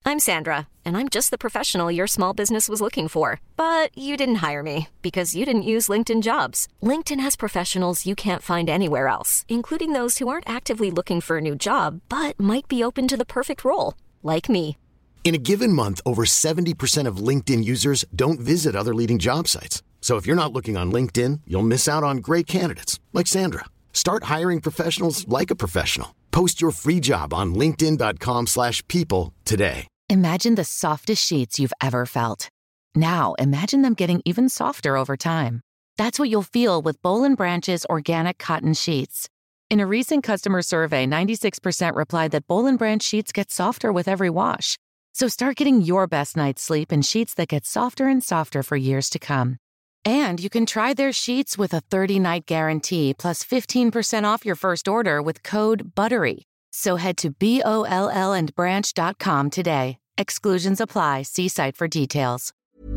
I'm Sandra, and I'm just the professional your small business was looking for. But you didn't hire me because you didn't use LinkedIn Jobs. LinkedIn has professionals you can't find anywhere else, including those who aren't actively looking for a new job, but might be open to the perfect role, like me. In a given month, over seventy percent of LinkedIn users don't visit other leading job sites. So if you're not looking on LinkedIn, you'll miss out on great candidates like Sandra. Start hiring professionals like a professional. Post your free job on linkedin dot com slash people today. Imagine the softest sheets you've ever felt. Now imagine them getting even softer over time. That's what you'll feel with Boll and Branch's organic cotton sheets. In a recent customer survey, ninety-six percent replied that Boll and Branch sheets get softer with every wash. So start getting your best night's sleep in sheets that get softer and softer for years to come. And you can try their sheets with a thirty-night guarantee plus fifteen percent off your first order with code BUTTERY. So head to B O L L and branch dot com today. Exclusions apply. See site for details.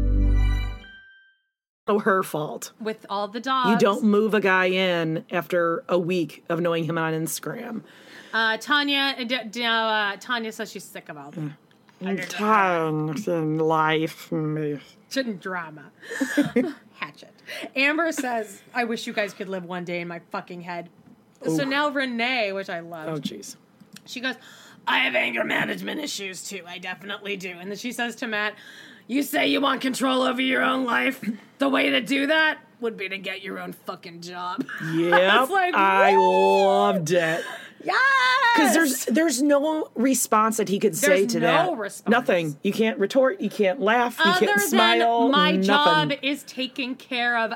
Oh, her fault. With all the dogs. You don't move a guy in after a week of knowing him on Instagram. Uh, Tanya, uh, d- d- uh, Tanya says she's sick of all them. I'm tired in life. Shouldn't drama. Hatchet. Amber says, I wish you guys could live one day in my fucking head. Ooh. So now Renee, which I love. Oh, jeez. She goes, I have anger management issues too. I definitely do. And then she says to Matt, you say you want control over your own life. The way to do that would be to get your own fucking job. Yeah, I, like, I loved it. Yes! Because there's there's no response that he could there's say to no that. Response. Nothing. You can't retort. You can't laugh. You Other can't smile. Than my nothing. job is taking care of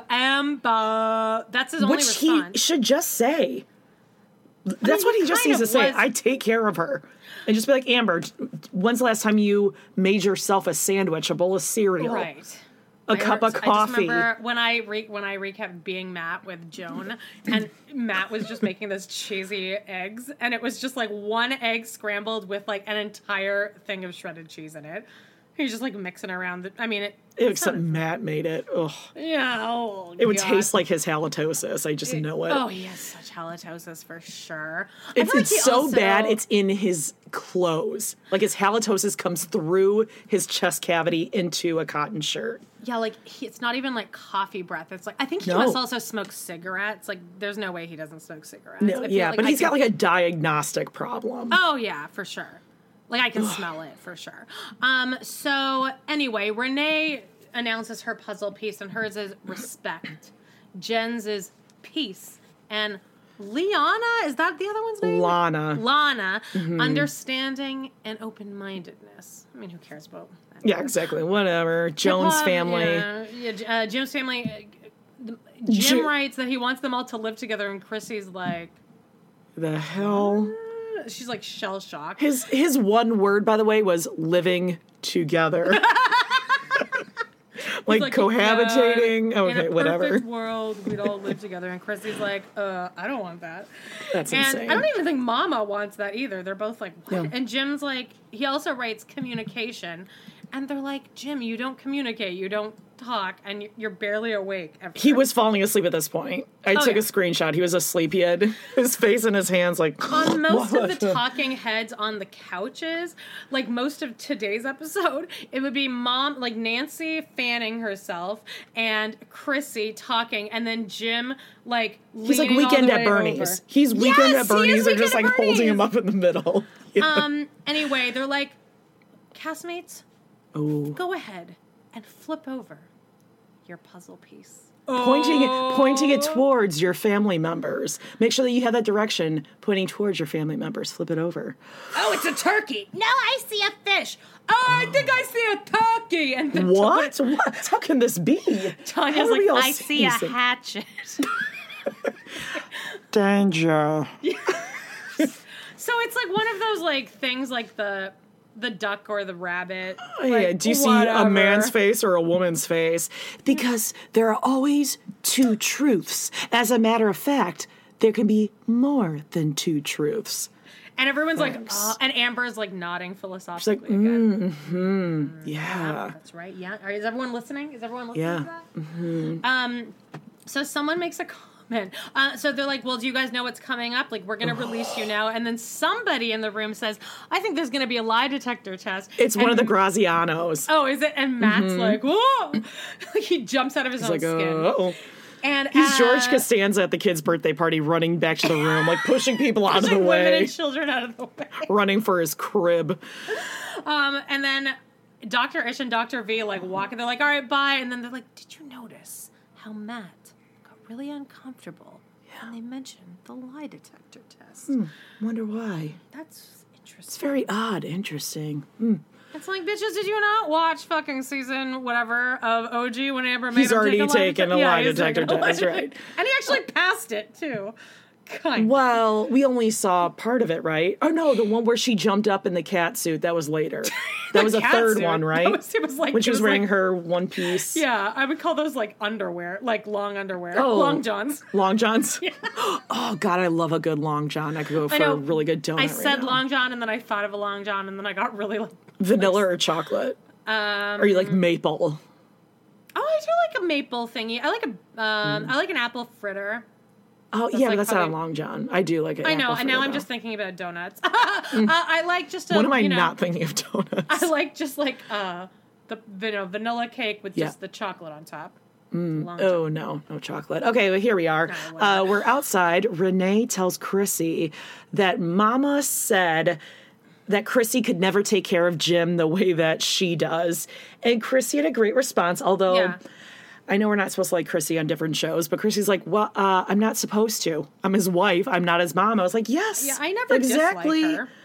Amber. That's his only Which response. Which he should just say. That's I mean, what he just needs to say. was... I take care of her. And just be like, Amber, when's the last time you made yourself a sandwich, a bowl of cereal? Right. A I cup heard, of coffee. I just remember when I re- when I recapped being Matt with Joan, and Matt was just making those cheesy eggs, and it was just like one egg scrambled with like an entire thing of shredded cheese in it. He's just like mixing around. The, I mean, it. Except Matt made it. Ugh. Yeah. Oh, it would God. taste like his halitosis. I just it, know it. Oh, he has such halitosis for sure. It's, like it's so also, bad. It's in his clothes. Like his halitosis comes through his chest cavity into a cotton shirt. Yeah, like he, it's not even like coffee breath. It's like I think he no. must also smoke cigarettes. Like there's no way he doesn't smoke cigarettes. No, yeah, like but I he's can, got like a diagnostic problem. Oh yeah, for sure. Like I can smell it for sure. Um. So anyway, Renee announces her puzzle piece, and hers is respect. Jen's is peace, and Liana, is that the other one's name? Lana. Lana, mm-hmm. understanding and open-mindedness. I mean, who cares about that? Yeah, exactly. Whatever. Jones Hip-hop, family. Yeah, yeah uh, Jim's family. Uh, Jim J- writes that he wants them all to live together, and Chrissy's like, the hell? Uh, she's like shell-shocked. His, his one word, by the way, was living together. Like, like cohabitating. Yeah, okay, in a whatever. Perfect world, we'd all live together. And Chrissy's like, uh, I don't want that. That's and insane. I don't even think Mama wants that either. They're both like, what? Yeah. And Jim's like, he also writes communication. And they're like, Jim, you don't communicate. You don't talk. And you're barely awake. Ever. He was falling asleep at this point. I oh, took yeah. a screenshot. He was asleep. He had his face in his hands like... On most of the talking heads on the couches, like most of today's episode, it would be mom, like Nancy fanning herself and Chrissy talking, and then Jim, like, he's like Weekend at Bernie's. Over. He's Weekend yes, at Bernie's. They're just like Bernie's. holding him up in the middle. Yeah. Um. Anyway, they're like, castmates, Ooh. go ahead and flip over your puzzle piece. Pointing it, pointing it towards your family members. Make sure that you have that direction pointing towards your family members. Flip it over. Oh, it's a turkey. No, I see a fish. Oh, I think I see a turkey. And the what? Tanya, what? How can this be? Tanya's like, I see a hatchet. Danger. So it's like one of those like things like the the duck or the rabbit. Oh, like, yeah. Do you whatever. see a man's face or a woman's face? Because there are always two truths. As a matter of fact, there can be more than two truths. And everyone's Thanks. like, oh, and Amber's like nodding philosophically. She's like, mm-hmm. Mm, yeah. yeah. That's right. Yeah. Right, is everyone listening? Is everyone listening yeah. to that? Mm-hmm. Um, so someone makes a comment Man. Uh, so they're like, well, do you guys know what's coming up? Like, we're going to release you now. And then somebody in the room says, I think there's going to be a lie detector test. It's and, one of the Grazianos. Oh, is it? And Matt's Mhm. like, whoa. He jumps out of his He's own like, skin. oh. And He's uh, George Costanza at the kid's birthday party, running back to the room, like pushing people out of the pushing women way, and children out of the way. running for his crib. Um, and then Doctor Ish and Doctor V like walk and they're like, all right, bye. And then they're like, did you notice how Matt got really uncomfortable when they mentioned the lie detector test? Hmm, wonder why. That's interesting. It's very odd, interesting. Hmm. It's like, bitches, did you not watch fucking season whatever of O G when Amber made He's him already take a lie taken detector? a Yeah, lie he's detector taken a lie test, detector. right. And he actually passed it, too. Kind Well, we only saw part of it, right? Oh, no, the one where she jumped up in the cat suit, that was later. That was a cat third suit. one, right? That was- it was like- when she it was was wearing like- her one piece. Yeah, I would call those like underwear, like long underwear. Oh. Long johns. Long johns? Oh, God, I love a good long john. I could go for I know. a really good donut I right said now. long john and then I thought of a long john and then I got really like. Vanilla or chocolate? Um, Or you like maple? Oh, I do like a maple thingy. I like a. Um, Mm. I like an apple fritter. Oh, That's yeah, like but that's probably- not a long john. I do like it. I know, and now I'm just thinking about donuts. uh, Mm. I like just a. What am I you know, not thinking of donuts? I like just like uh, the you know, vanilla cake with Yeah. just the chocolate on top. Mm, Long oh, no, no chocolate. Okay, well, here we are. Uh, we're outside. Renee tells Chrissy that Mama said that Chrissy could never take care of Jim the way that she does. And Chrissy had a great response, although Yeah. I know we're not supposed to like Chrissy on different shows, but Chrissy's like, well, uh, I'm not supposed to. I'm his wife. I'm not his mom. I was like, yes, Yeah, I never exactly. dislike her.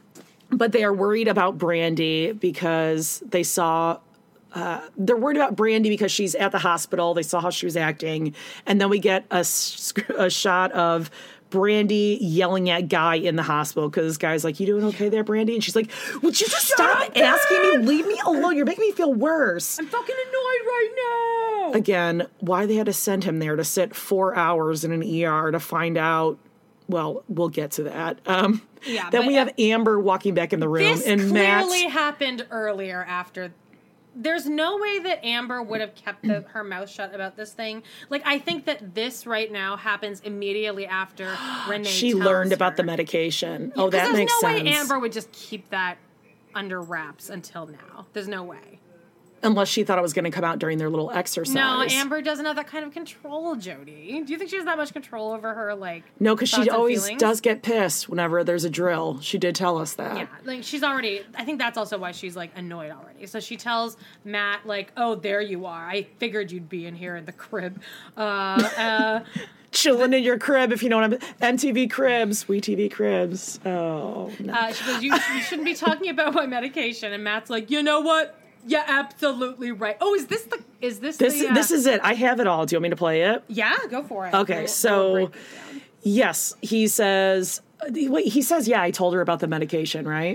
But they are worried about Brandy because they saw, uh, they're worried about Brandy because she's at the hospital. They saw how she was acting. And then we get a, s- a shot of Brandy yelling at Guy in the hospital because Guy's like, you doing okay there, Brandy? And she's like, would you just stop asking me? Leave me alone. You're making me feel worse. I'm fucking annoyed right now. Again, why they had to send him there to sit four hours in an E R to find out. Well, we'll get to that. Um, Yeah, then but, we uh, have Amber walking back in the room, This and Matt. clearly happened earlier after. There's no way that Amber would have kept the, her mouth shut about this thing. Like, I think that this right now happens immediately after Renee She tells learned her. about the medication. Yeah, oh, 'cause that there's makes no sense. way Amber would just keep that under wraps until now. There's no way. Unless she thought it was going to come out during their little exercise. No, Amber doesn't have that kind of control, Jody. Do you think she has that much control over her, like, No, because she thoughts and always feelings? does get pissed whenever there's a drill. She did tell us that. Yeah, like she's already. I think that's also why she's like annoyed already. So she tells Matt like, "Oh, there you are. I figured you'd be in here in the crib." Uh, uh, Chilling in your crib, if you know what I'm. M T V Cribs, We T V Cribs. Oh no. uh, she goes, you, "You shouldn't be talking about my medication." And Matt's like, "You know what? Yeah, absolutely right." Oh, is this the? Is this this the? Uh, this is it. I have it all. Do you want me to play it? Yeah, go for it. Okay, We'll- we'll so break it down. yes, he says. Wait, he says, yeah. I told her about the medication, right?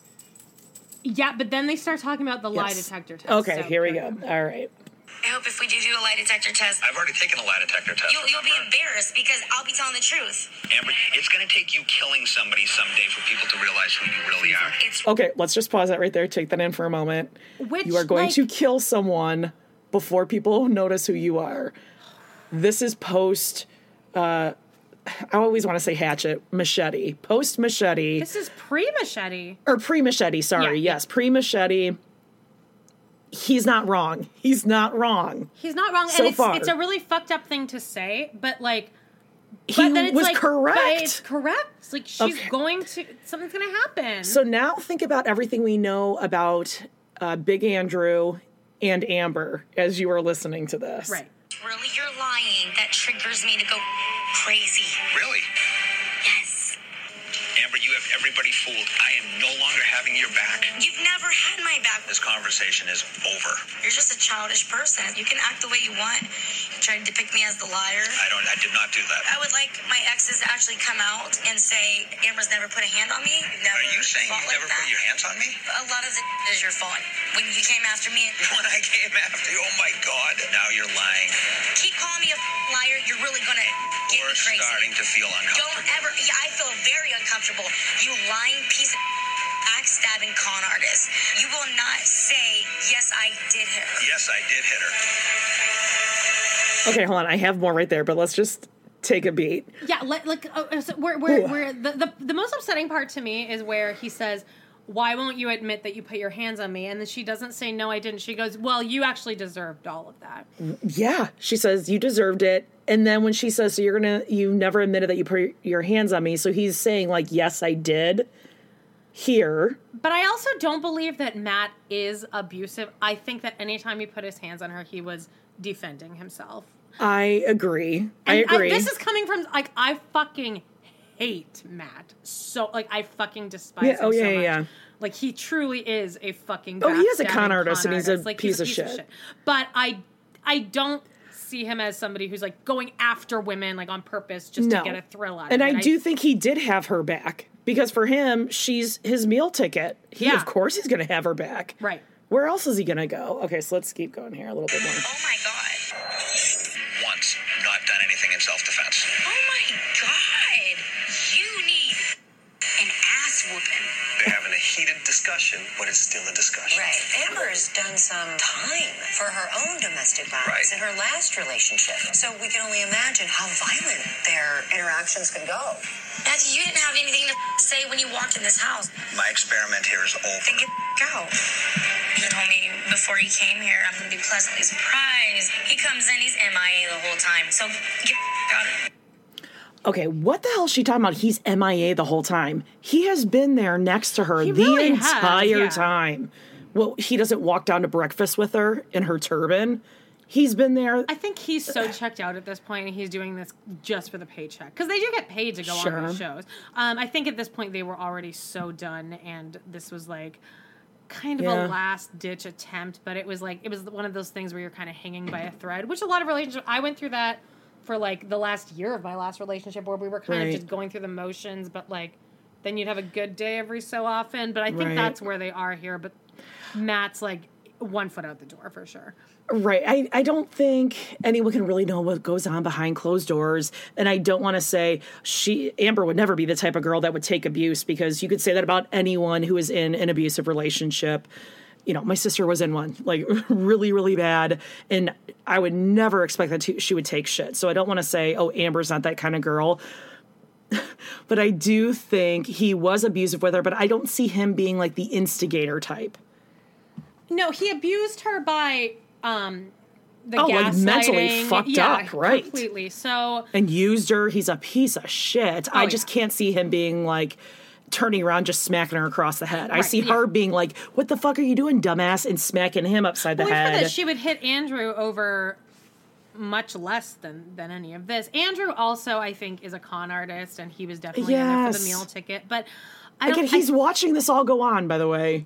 Yeah, but then they start talking about the lie Yes. detector test. Okay, so- here we go. All right. I hope if we do do a lie detector test, I've already taken a lie detector test. you'll, you'll be embarrassed because I'll be telling the truth. Amber, it's going to take you killing somebody someday for people to realize who you really are. It's Okay, let's just pause that right there. Take that in for a moment. Which, you are going like- to kill someone before people notice who you are. This is post. Uh, I always want to say hatchet, machete. Post machete. This is pre machete. Or pre machete, sorry. Yeah. Yes, pre machete. He's not wrong. He's not wrong. He's not wrong, So and it's far. it's a really fucked up thing to say, but like He but then it's was like, correct. But it's correct. It's like she's Okay. going to something's going to happen. So now think about everything we know about uh, Big Andrew and Amber as you are listening to this. right. really your lying that triggers me to go crazy. Really? Yes. Amber, you have everybody fooled. I am no longer having your back. You've never had my back. This conversation is over. You're just a childish person. You can act the way you want. You tried to depict me as the liar. I don't. I did not do that. I would like my exes to actually come out and say, Amber's never put a hand on me. Never Are you saying you fought like never that. put your hands on me? A lot of it is your fault. When you came after me, When I came after you, oh my God! Now you're lying. keep calling me a liar. You're really gonna get We're me crazy. starting to feel uncomfortable. Don't ever. Yeah, I feel very uncomfortable. You lying piece of backstabbing con artist. You will not say, yes, I did hit her. Yes, I did hit her. Okay, hold on. I have more right there, but let's just take a beat. Yeah, like, like uh, so where, where, where the, the, the most upsetting part to me is where he says, why won't you admit that you put your hands on me? And then she doesn't say, no, I didn't. She goes, well, you actually deserved all of that. Yeah. She says, you deserved it. And then when she says, so you're going to, you never admitted that you put your hands on me. So he's saying, like, yes, I did here. But I also don't believe that Matt is abusive. I think that anytime he put his hands on her, he was defending himself. I agree. And I agree. I, this is coming from, like, I fucking hate Matt. So, like, I fucking despise yeah, him oh, yeah, so much. Yeah, Like, he truly is a fucking Oh, he is a con backstabbing artist, con and he's a, like, piece, he's a of, piece shit. of shit. But I, I don't see him as somebody who's, like, going after women, like, on purpose just no. to get a thrill out and of it. And I do think he did have her back. Because for him, she's his meal ticket. He, Yeah. of course, he's going to have her back. Right. Where else is he going to go? Okay, so let's keep going here a little bit more. Oh my God. Once not done anything in self-defense. Oh my God. You need an ass whooping. They're having a heated discussion, but it's still a discussion. Right. Amber's done some time for her own domestic violence Right. in her last relationship. So we can only imagine how violent their interactions can go. Matthew, you didn't have anything to say when you walked in this house. My experiment here is over. Then get the out. You told me before you came here, I'm going to be pleasantly surprised. He comes in, he's M I A the whole time. So get the out. Okay, what the hell is she talking about? He's M I A the whole time. He has been there next to her He the really entire has, yeah. time. Well, he doesn't walk down to breakfast with her in her turban. He's been there. I think he's so checked out at this point, and he's doing this just for the paycheck. Because they do get paid to go Sure. on these shows. Um, I think at this point they were already so done, and this was like kind of Yeah. a last-ditch attempt. But it was like, it was one of those things where you're kind of hanging by a thread, which a lot of relationships, I went through that for like the last year of my last relationship where we were kind Right. of just going through the motions, but like then you'd have a good day every so often. But I think Right. that's where they are here. But Matt's like one foot out the door for sure. Right. I, I don't think anyone can really know what goes on behind closed doors. And I don't want to say she, Amber would never be the type of girl that would take abuse, because you could say that about anyone who is in an abusive relationship. You know, my sister was in one, like really, really bad. And I would never expect that to, she would take shit. So I don't want to say, oh, Amber's not that kind of girl. But I do think he was abusive with her, but I don't see him being like the instigator type. No, he abused her by um, the Oh, like gaslighting. mentally fucked yeah, up, right. Completely. So And used her. He's a piece of shit. Oh, I just yeah. can't see him being like turning around, just smacking her across the head. I Right, see yeah. her being like, what the fuck are you doing, dumbass? And smacking him upside the well, we've heard head. that she would hit Andrew over much less than, than any of this. Andrew also, I think, is a con artist, and he was definitely in there for the Yes. meal ticket. But I don't Again, he's I, watching this all go on, by the way.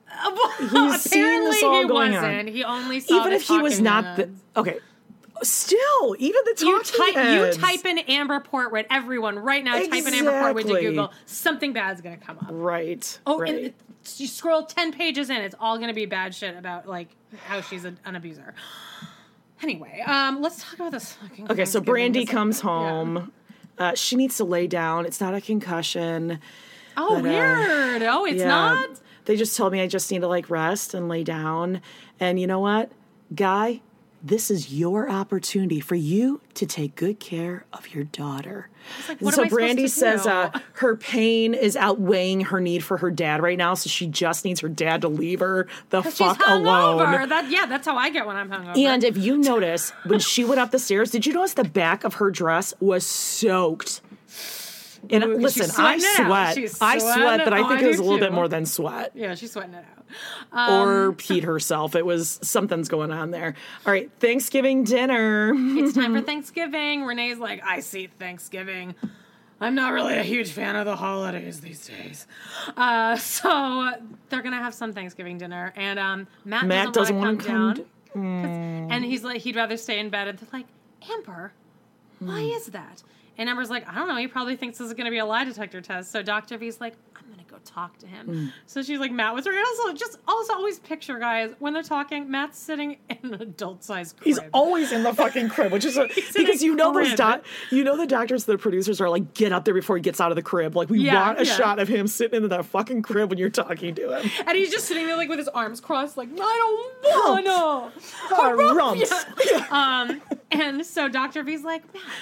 He's seeing apparently this all he going wasn't. on. He only saw Even the if he was talking not the... heads. Okay. Still, even the You talking type, you heads. type in Amber Portwood. Everyone, right now, type in Amber Portwood to Exactly. Google. Something bad's going to come up. Right. Oh, right. and it, you scroll ten pages in, it's all going to be bad shit about, like, how she's a, an abuser. Anyway, um, let's talk about this fucking Okay, so Thanksgiving. Brandy This- comes yeah. home. Uh, she needs to lay down. It's not a concussion. Oh, But, uh, weird. Oh, it's yeah. not? They just told me I just need to like rest and lay down. And you know what, Guy? This is your opportunity for you to take good care of your daughter. like, And what so am I supposed Brandy to says do? uh, her pain is outweighing her need for her dad right now, so she just needs her dad to leave her the 'Cause fuck she's alone. hungover. That, yeah, that's how I get when I'm hungover. And if you notice, when she went up the stairs, did you notice the back of her dress was soaked? And Ooh, 'cause listen, she's I sweating it out. sweat. She's I sweating sweat, it but I out. think I it was a do little bit too. more than sweat. Yeah, she's sweating it out. Um, Or peed herself. It was something's going on there. All right, Thanksgiving dinner. It's time for Thanksgiving. Renee's like, I see Thanksgiving. I'm not really a huge fan of the holidays these days. Uh, so they're going to have some Thanksgiving dinner. And um, Matt, Matt doesn't, doesn't want want to to come come. down. d- Mm. And he's like, he'd rather stay in bed. And they're like, Amber, why Hmm. is that? And Amber's like, I don't know. He probably thinks this is going to be a lie detector test. So Doctor V's like, I'm going to go talk to him. Mm. So she's like, Matt was her. And also, just also always picture, guys, when they're talking, Matt's sitting in an adult-sized crib. He's always in the fucking crib, which is a, because you know those crib. doc, you know the doctors, the producers are like, get up there before he gets out of the crib. Like we Yeah, want a yeah. shot of him sitting in that fucking crib when you're talking to him. And he's just sitting there like with his arms crossed, like, I don't wanna. Ah, rumps. Yeah. Um, and so Doctor V's like, Matt,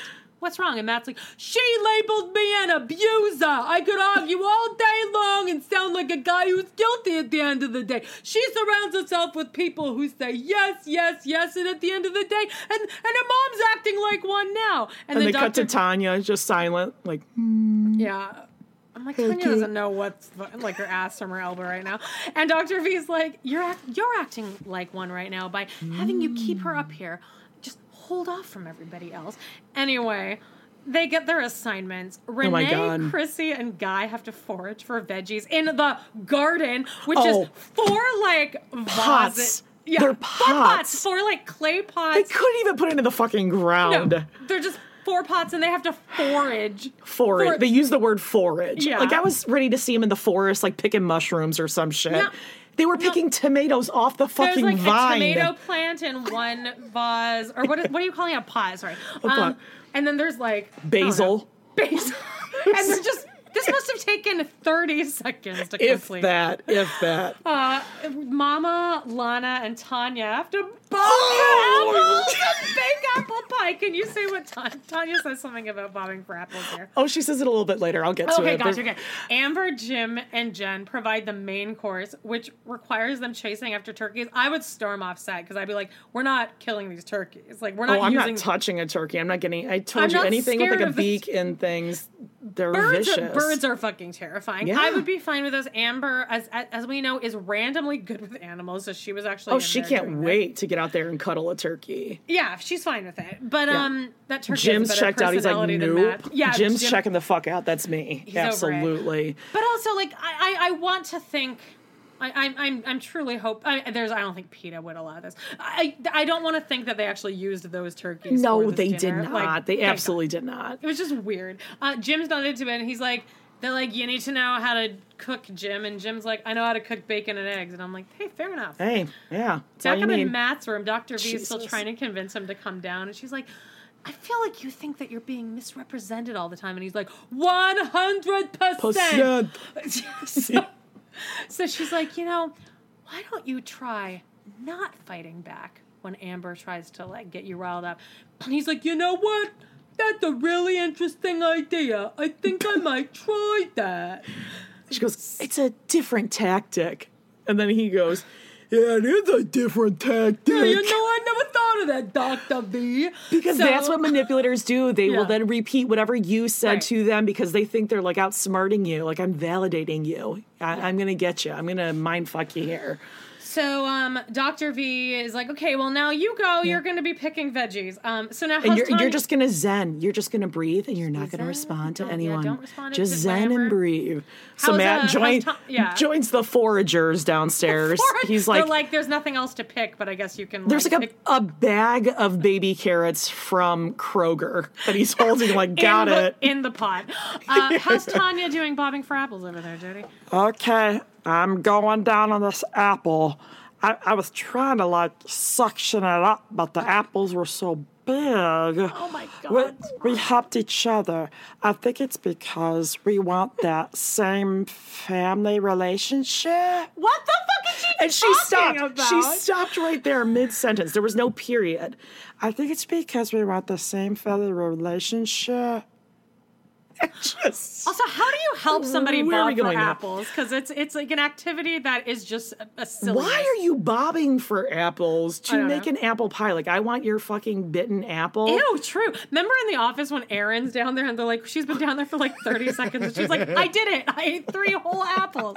what's wrong? And Matt's like, she labeled me an abuser. I could argue all day long and sound like a guy who's guilty at the end of the day. She surrounds herself with people who say yes, yes, yes, and at the end of the day, and, and her mom's acting like one now. And, and they Doctor cut to Tanya, just silent, like, mm. Yeah. I'm like, Tanya doesn't know what's like her ass from her elbow right now. And Doctor V's like, you're act- you're acting like one right now by mm. having you keep her up here. Just hold off from everybody else. Anyway, they get their assignments. Renee, oh Chrissy, and Guy have to forage for veggies in the garden, which oh. is four like pots. vases. Yeah, They're four pots. pots. Four like clay pots. They couldn't even put it in the fucking ground. No, they're just four pots, and they have to forage. Forage. For- they use the word forage. Yeah. Like, I was ready to see them in the forest, like, picking mushrooms or some shit. Yeah. They were picking no. tomatoes off the fucking There's, like, vine. a tomato plant in one vase. Or what, is, what are you calling it? A pot, sorry. Um, and then there's, like... Basil. Basil. And they're just... This must have taken thirty seconds to if complete. If that, if that. Uh, Mama, Lana, and Tanya have to bake oh! apples and bake apple pie. Can you say what Ta- Tanya says something about bobbing for apples here? Oh, she says it a little bit later. I'll get to okay, it. Gotcha, okay, Amber, Jim, and Jen provide the main course, which requires them chasing after turkeys. I would storm off set because I'd be like, we're not killing these turkeys. Like, we're not oh, I'm using... not touching a turkey. I'm not getting... I told I'm you, anything with, like, a beak this... and things... They're birds vicious. Are, birds are fucking terrifying. Yeah. I would be fine with those. Amber, as as we know, is randomly good with animals, so she was actually. Oh, she can't wait that. to get out there and cuddle a turkey. Yeah, she's fine with it. But yeah. um, that turkey. Jim's has a better checked out. He's like, nope. Yeah, Jim's Jim, checking the fuck out. That's me. He's Absolutely. But also, like, I, I, I want to think. I, I'm I'm I'm truly hope. I, there's. I don't think PETA would allow this. I I don't want to think that they actually used those turkeys. No, for this they dinner. did not. Like, they absolutely did not. It was just weird. Uh, Jim's not into it, and he's like, they're like, you need to know how to cook, Jim. And Jim's like, I know how to cook bacon and eggs. And I'm like, hey, fair enough. Hey, yeah. Back up in Matt's room, Doctor V is still trying to convince him to come down, and she's like, I feel like you think that you're being misrepresented all the time. And he's like, one hundred percent. so, so she's like, you know, why don't you try not fighting back when Amber tries to, like, get you riled up? And he's like, you know what? That's a really interesting idea. I think I might try that. She goes, it's a different tactic. And then he goes, yeah, it is a different tactic. Yeah, you know, I never thought of that, Doctor V. Because so, that's what manipulators do. They yeah. will then repeat whatever you said right. to them because they think they're, like, outsmarting you. Like, I'm validating you. I, I'm going to get you. I'm going to mind fuck you here. So um, Doctor V is like, okay, well, now you go. Yeah. You're going to be picking veggies. Um, so now and you're, Tanya- you're just going to zen. You're just going to breathe, and you're not going to respond to don't, anyone. Yeah, don't respond just to zen whatever. and breathe. How's, so Matt uh, join, Tom- yeah. joins the foragers downstairs. The He's like, they're like, there's nothing else to pick, but I guess you can. There's like, like pick- a, a bag of baby carrots from Kroger that he's holding. Like, got in it the, in the pot. Uh, how's Tanya doing bobbing for apples over there, Jody? Okay, I'm going down on this apple. I, I was trying to, like, suction it up, but the apples were so big. Oh, my God. We, we helped each other. I think it's because we want that same family relationship. What the fuck is she and she talking stopped. about? She stopped right there mid-sentence. There was no period. I think it's because we want the same family relationship. Just, also, how do you help somebody bob for now? apples? Because it's it's like an activity that is just a, a silly. Why are you bobbing for apples to make know. an apple pie? Like, I want your fucking bitten apple. Ew, true. Remember in the office when Erin's down there and they're like, she's been down there for like thirty seconds and she's like, I did it. I ate three whole apples.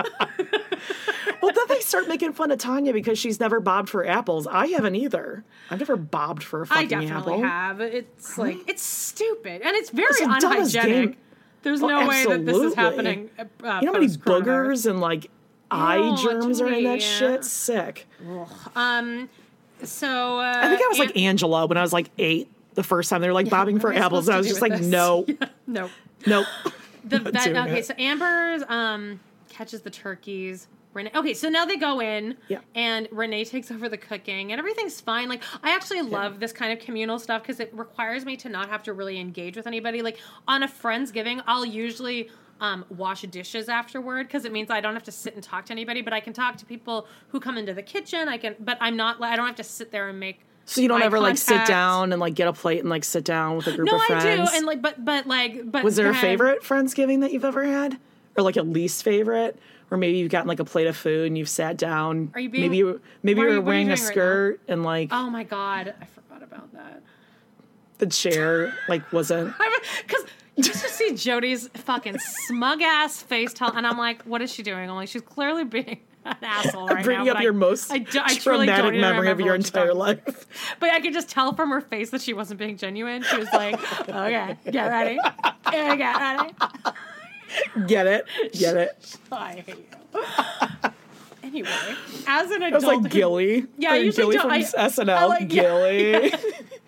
Well, then they start making fun of Tanya because she's never bobbed for apples. I haven't either. I've never bobbed for a fucking apple. I definitely apple. have. It's like, it's stupid. And it's very it's the dumbest unhygienic. game. There's well, no way that this is absolutely. happening. Uh, you know how many boogers and like eye Ew, germs are in that yeah. shit? Sick. Um, so uh, I think I was An- like Angela when I was like eight the first time they were like yeah, bobbing for apples. And I was just like, this? no, yeah, no, nope. The, that, okay, it. so Amber's um catches the turkeys. Renee, okay, so now they go in, yeah. and Renee takes over the cooking, and everything's fine. Like, I actually love yeah. this kind of communal stuff because it requires me to not have to really engage with anybody. Like, on a Friendsgiving, I'll usually um, wash dishes afterward because it means I don't have to sit and talk to anybody, but I can talk to people who come into the kitchen. I can, but I'm not. I don't have to sit there and make So you don't eye ever like sit contact. down and like get a plate and like sit down with a group No, of friends? I do, and like, but but like, but was there a then- favorite Friendsgiving that you've ever had, or like a least favorite, or maybe you've gotten like a plate of food and you've sat down? Are you being? maybe you maybe why you are were you- what are you wearing a doing right skirt and like Oh my god, I forgot about that. the chair like wasn't. Because you just see Jody's fucking smug ass face, tell, and I'm like, what is she doing? I'm like, she's clearly being an asshole right bringing now. up but your I, most I, do- I truly traumatic don't even memory of remember your what she's entire talking- life. But I could just tell from her face that she wasn't being genuine. She was like, okay, get ready. Yeah, get ready. Get it? Get it? I hate you. Anyway, as an That was adult, like Gilly. Yeah, I Or usually Gilly don't. from I, S N L. I like, Gilly. Yeah,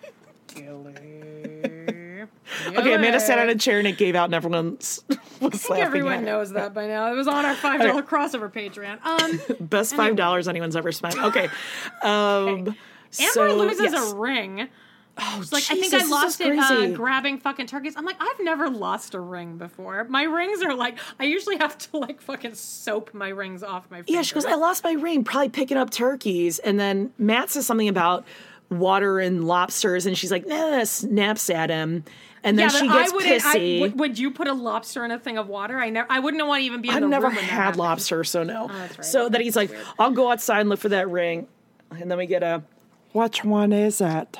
yeah. Okay, Amanda sat on a chair and it gave out, and everyone was I think laughing. everyone at her. knows that by now. It was on our five dollar crossover Patreon. Um, Best five dollars anyone's ever spent. Okay, um, Amber so, loses yes. a ring. Oh, She's like, I Jesus, think I this is lost it uh, crazy. grabbing fucking turkeys. I'm like, I've never lost a ring before. My rings are like, I usually have to like fucking soap my rings off my fingers. Yeah, she goes, I lost my ring, probably picking up turkeys. And then Matt says something about water and lobsters, and she's like, nah, snaps at him. And then yeah, she but gets I wouldn't, I, pissy. would, would you put a lobster in a thing of water? I never. I wouldn't want to even be in I've the never room when that had happened. lobster, so no. Oh, that's right. So then he's like, I'll go outside and look for that ring. And then we get a, which one is it?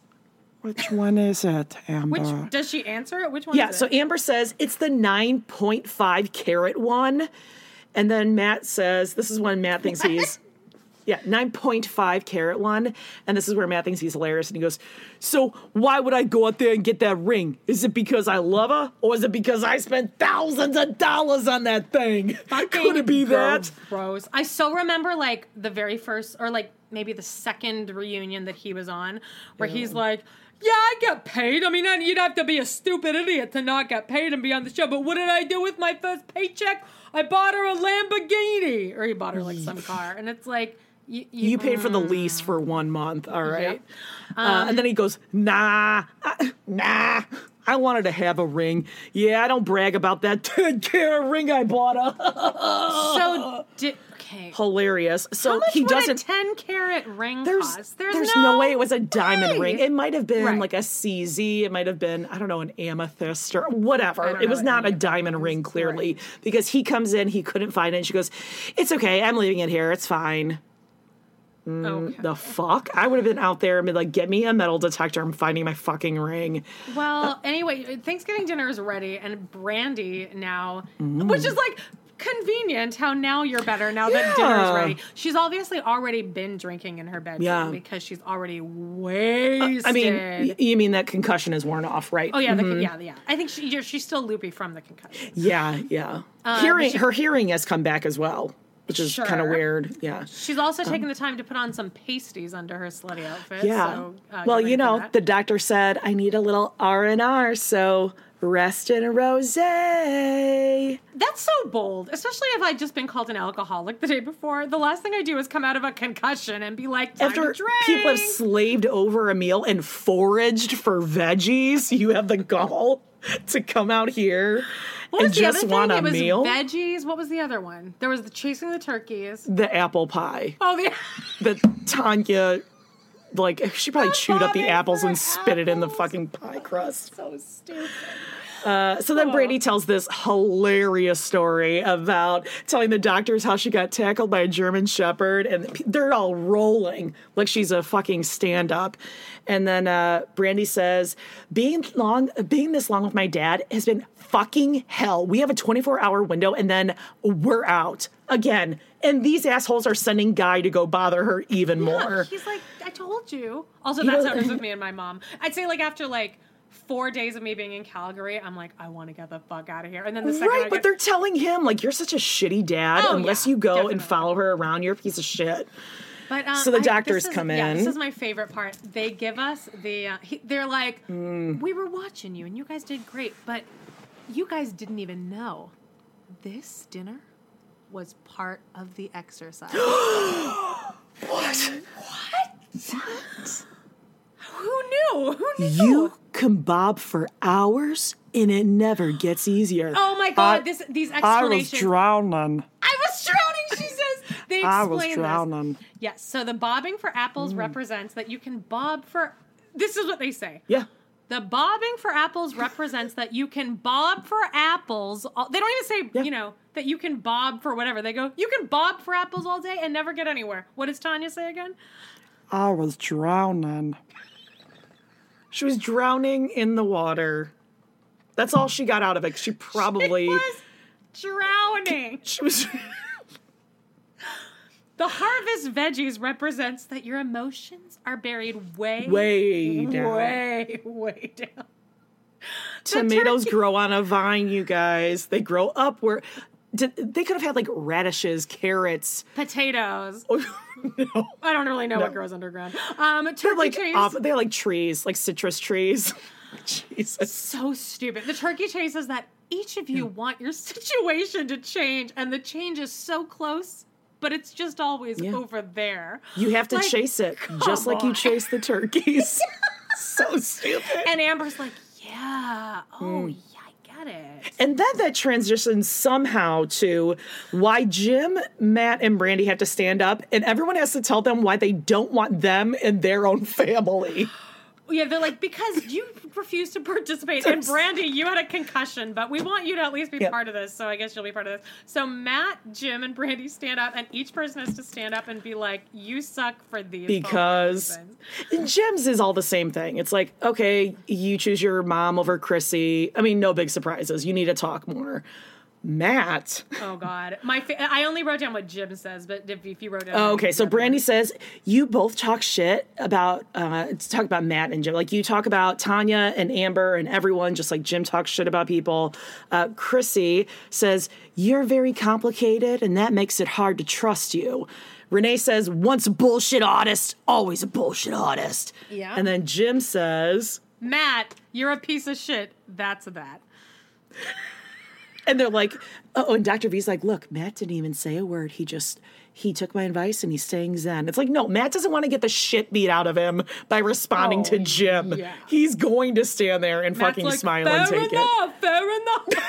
Which one is it, Amber? Which does she answer it? Which one? Yeah, is so it? Amber says it's the nine point five carat one. And then Matt says, this is when Matt thinks he's, yeah, nine point five carat one. And this is where Matt thinks he's hilarious. And he goes, so why would I go out there and get that ring? Is it because I love her? Or is it because I spent thousands of dollars on that thing? Could it be that? Gross. I so remember like the very first, or like maybe the second reunion that he was on, where he's like, yeah, I get paid. I mean, you'd have to be a stupid idiot to not get paid and be on the show. But what did I do with my first paycheck? I bought her a Lamborghini. Or he bought her like some car. And it's like, you, you, You paid for the mm. lease for one month, all right? Um, uh, and then he goes, nah, I, nah, I wanted to have a ring. Yeah, I don't brag about that ten carat ring I bought her. So, did, okay. Hilarious. So How much he would doesn't. a ten carat ring There's, cost? There's, there's no, no, way it was a diamond way. ring. It might have been Right. like a C Z. It might have been, I don't know, an amethyst or whatever. don't It know was what not a any of that diamond means. ring, clearly, because he comes in, he couldn't find it. And she goes, it's okay. I'm leaving it here. It's fine. Mm, Okay. The fuck? I would have been out there and been like, get me a metal detector. I'm finding my fucking ring. Well, anyway, Thanksgiving dinner is ready, and Brandy now, Mm. which is like convenient how now you're better now that dinner is Yeah. ready. She's obviously already been drinking in her bedroom Yeah. because she's already wasted. I mean, y- you mean that concussion is worn off, right? oh yeah, the, Mhm. yeah, yeah. I think she, you're- she's still loopy from the concussion. Yeah, yeah. Uh, hearing but she- her hearing has come back as well, which is kind of Sure. weird. Yeah. She's also taken the time to put on some pasties under her slutty outfit. Um, Yeah. So, uh, well, get ready you for know, that. the doctor said I need a little R and R, so rest in a rosé. That's so bold, especially if I'd just been called an alcoholic the day before. The last thing I do is come out of a concussion and be like, time After to drink. people have slaved over a meal and foraged for veggies, you have the gall to come out here What was and the just other want thing? a It was meal. veggies. What was the other one? There was the chasing the turkeys. The apple pie. Oh, the That Tanya, like, she probably chewed up the apples and spit it in the fucking pie crust. so stupid. Uh, so then Oh. Brady tells this hilarious story about telling the doctors how she got tackled by a German Shepherd, and they're all rolling like she's a fucking stand-up. And then uh, Brandy says, "Being long, being this long with my dad has been fucking hell. We have a twenty-four hour window, and then we're out again. And these assholes are sending Guy to go bother her even Yeah, more." he's like, I told you. Also, You that's know- how it is with me and my mom. I'd say like after like four days of me being in Calgary, I'm like, I want to get the fuck out of here. And then the second Right, I but get, they're telling him, like, you're such a shitty dad. Oh, Unless yeah, you go definitely. and follow her around, you're a piece of shit. But, um, So the I- doctors this is- come Yeah, this in. is my favorite part. They give us the. Uh, he, they're like, Mm. we were watching you, and you guys did great, but you guys didn't even know this dinner was part of the exercise. What? What? Who knew? Who knew? You can bob for hours and it never gets easier. Oh my god! I- this these I was explanations. drowning. I was drowning. She says. They I explain was this. drowning. Yes. So the bobbing for apples Mm. represents that you can bob for. This is what they say. Yeah. The bobbing for apples represents that you can bob for apples. All, they don't even say, yeah. you know, that you can bob for whatever. They go, you can bob for apples all day and never get anywhere. What does Tanya say again? I was drowning. She was drowning in the water. That's all she got out of it. She probably... She was drowning. She was... The harvest veggies represents that your emotions are buried way, way down. Way, way down. Tomatoes grow on a vine, you guys. They grow up where... Did, they could have had like radishes, carrots, potatoes. Oh, no. I don't really know no. what grows underground. Um, turkey they're like chase. Off, they're like trees, like citrus trees. Jesus, so stupid. The turkey chase is that each of you yeah. want your situation to change, and the change is so close, but it's just always yeah. over there. You have to like, chase it, just on. like you chase the turkeys. So stupid. And Amber's like, yeah, oh mm. yeah. It. And then that transitions somehow to why Jim, Matt, and Brandy have to stand up, and everyone has to tell them why they don't want them in their own family. Yeah, they're like, because you refused to participate. And Brandy, you had a concussion, but we want you to at least be yep. part of this, so I guess you'll be part of this. So Matt, Jim, and Brandy stand up, and each person has to stand up and be like, you suck for these because Jim's is all the same thing. It's like, okay, you choose your mom over Chrissy. I mean, no big surprises. You need to talk more. Matt. Oh, God. My fa- I only wrote down what Jim says, but if, if you wrote down... Oh, okay, so Brandy says, you both talk shit about... Uh, talk about Matt and Jim. Like, you talk about Tanya and Amber and everyone, just like Jim talks shit about people. Uh, Chrissy says, you're very complicated, and that makes it hard to trust you. Renee says, once a bullshit artist, always a bullshit artist. Yeah. And then Jim says... Matt, you're a piece of shit. That's that. And they're like, oh, and Doctor V's like, look, Matt didn't even say a word. He just, he took my advice and he's staying zen. It's like, no, Matt doesn't want to get the shit beat out of him by responding oh, to Jim. Yeah. He's going to stand there and Matt's fucking like, smile and take enough, it. Fair enough,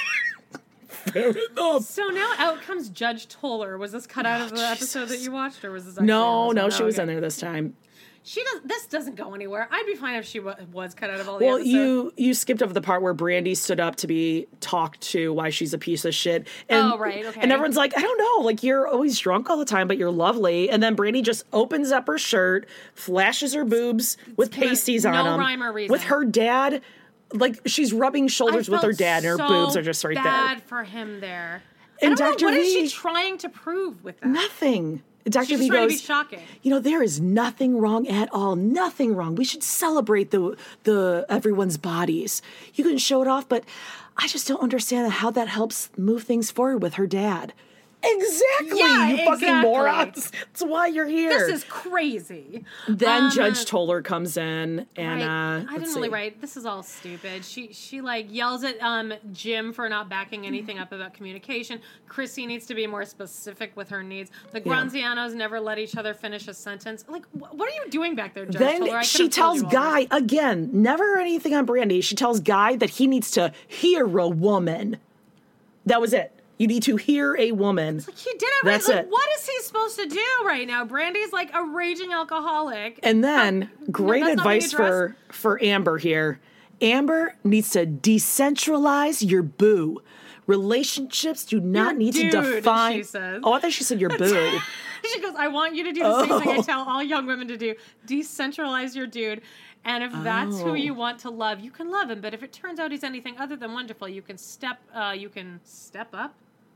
fair enough. So now out comes Judge Toller. Was this cut out of the oh, episode that you watched, or was this? No, no, oh, she was okay. in there this time. She does. This doesn't go anywhere. I'd be fine if she w- was cut out of all the well, episodes. you you skipped over the part where Brandy stood up to be talked to why she's a piece of shit. And, oh, right, okay. And everyone's like, I don't know, like you're always drunk all the time, but you're lovely. And then Brandy just opens up her shirt, flashes her boobs it's with pasties on no them. No rhyme or reason. With her dad, like she's rubbing shoulders with her dad, and her so boobs are just right bad there. Bad for him there. And I don't Doctor know, what V, is she trying to prove with that? Nothing. Doctor She's V trying goes, to be shocking. You know, there is nothing wrong at all. Nothing wrong. We should celebrate the the everyone's bodies. You can show it off, but I just don't understand how that helps move things forward with her dad. Exactly, yeah, you exactly. fucking morons. That's why you're here. This is crazy. Then um, Judge Toller comes in and right. uh I didn't really write. This is all stupid. She she like yells at um Jim for not backing anything up about communication. Chrissy needs to be more specific with her needs. The Grazianos yeah. never let each other finish a sentence. Like, wh- what are you doing back there, Judge then Toller? I she tells Guy this. again, never anything on Brandy. She tells Guy that he needs to hear a woman. That was it. You need to hear a woman. It's like he did everything. That's like, it. What is he supposed to do right now? Brandy's like a raging alcoholic. And then, um, great no, advice for, for Amber here. Amber needs to decentralize your boo. Relationships do not your need dude, to define. She says. Oh, I thought she said your boo. She goes, I want you to do the oh. same thing I tell all young women to do. Decentralize your dude. And if that's oh. who you want to love, you can love him. But if it turns out he's anything other than wonderful, you can step. Uh, you can step up.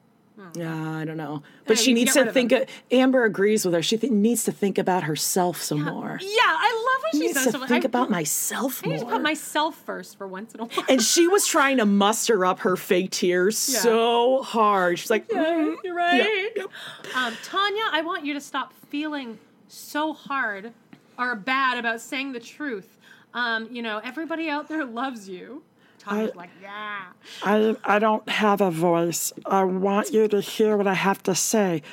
Yeah, I don't know. But yeah, she needs to think. Of of, Amber agrees with her. She th- needs to think about herself some yeah. more. Yeah, I love when she needs says to so. think I, about myself I more. need to put myself first for once in a while. And she was trying to muster up her fake tears yeah. so hard. She's like, yeah, mm, you're right. Yeah, yeah. Um, Tanya, I want you to stop feeling so hard or bad about saying the truth. Um, you know, everybody out there loves you. Tanya's I, like, yeah. I, I don't have a voice. I want you to hear what I have to say.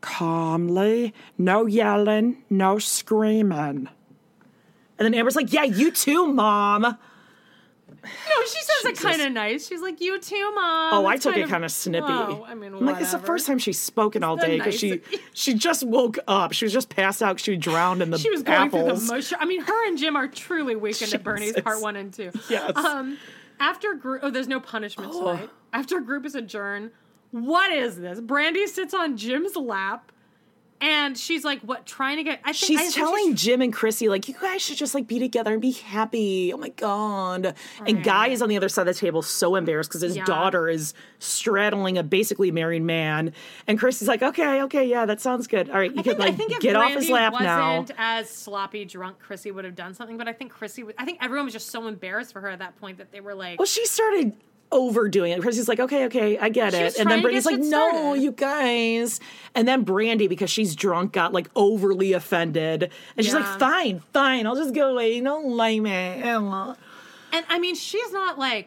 Calmly. No yelling. No screaming. And then Amber's like, yeah, you too, Mom. No, she says it kind of nice. She's like, you too, Mom. Oh, It's I took kind it kind of snippy. Oh, I mean, I'm like, it's the whatever. first time she's spoken all the day because nice- she she just woke up. She was just passed out. She drowned in the She was going apples. through the motion. I mean, her and Jim are truly Weekend at Bernie's Jesus. part one and two. Yes. Um, after group, oh, there's no punishment Oh. tonight. After group is adjourned, what is this? Brandy sits on Jim's lap, and she's like, "What? Trying to get?" I think She's I think telling Jim and Chrissy, like, you guys should just, like, be together and be happy. Oh, my God. And Guy is on the other side of the table so embarrassed because his Yeah. daughter is straddling a basically married man. And Chrissy's like, okay, okay, yeah, that sounds good. All right, you I can, think, I like, think if get off Brandy his lap now. wasn't as sloppy drunk, Chrissy would have done something. But I think Chrissy, was, I think everyone was just so embarrassed for her at that point that they were like, Well, she started overdoing it. Chrissy's like, okay, okay, I get She was it. And then trying to Brandy's get like, shit no, started. you guys. And then Brandy, because she's drunk, got like overly offended. And she's Yeah. like, fine, fine, I'll just go away. You don't like me. And I mean, she's not like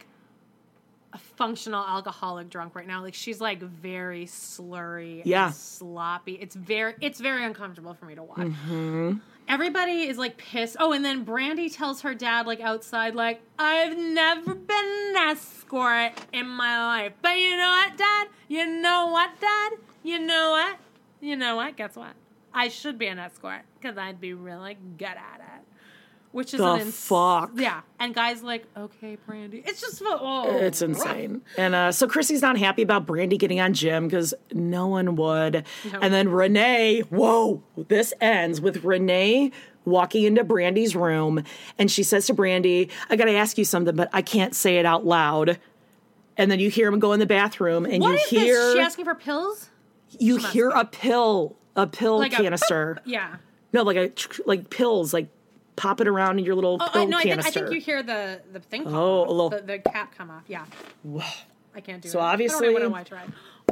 a functional alcoholic drunk right now. Like she's like very slurry Yeah. and sloppy. It's very it's very uncomfortable for me to watch. Mm-hmm. Everybody is like pissed. Oh, and then Brandy tells her dad like outside, like, I've never been an escort in my life. But you know what, Dad? You know what, Dad? You know what? You know what? Guess what? I should be an escort because I'd be really good at it. Which is The an ins- fuck? Yeah. And Guy's like, okay, Brandy. It's just, oh. It's insane. And uh, so Chrissy's not happy about Brandy getting on Jim because no one would. No. And then Renee, whoa, this ends with Renee walking into Brandy's room. And she says to Brandy, I got to ask you something, but I can't say it out loud. And then you hear him go in the bathroom and What you is hear, this? She asking for pills? you She must hear be. a pill, a pill Like a- canister. Yeah. No, like a, like pills, like pop it around in your little Oh, pill I, no, I think, I canister. think you hear the, the thing come Oh, off, a little- the, the cap come off. Yeah. I can't do So it. obviously- I don't know what I tried.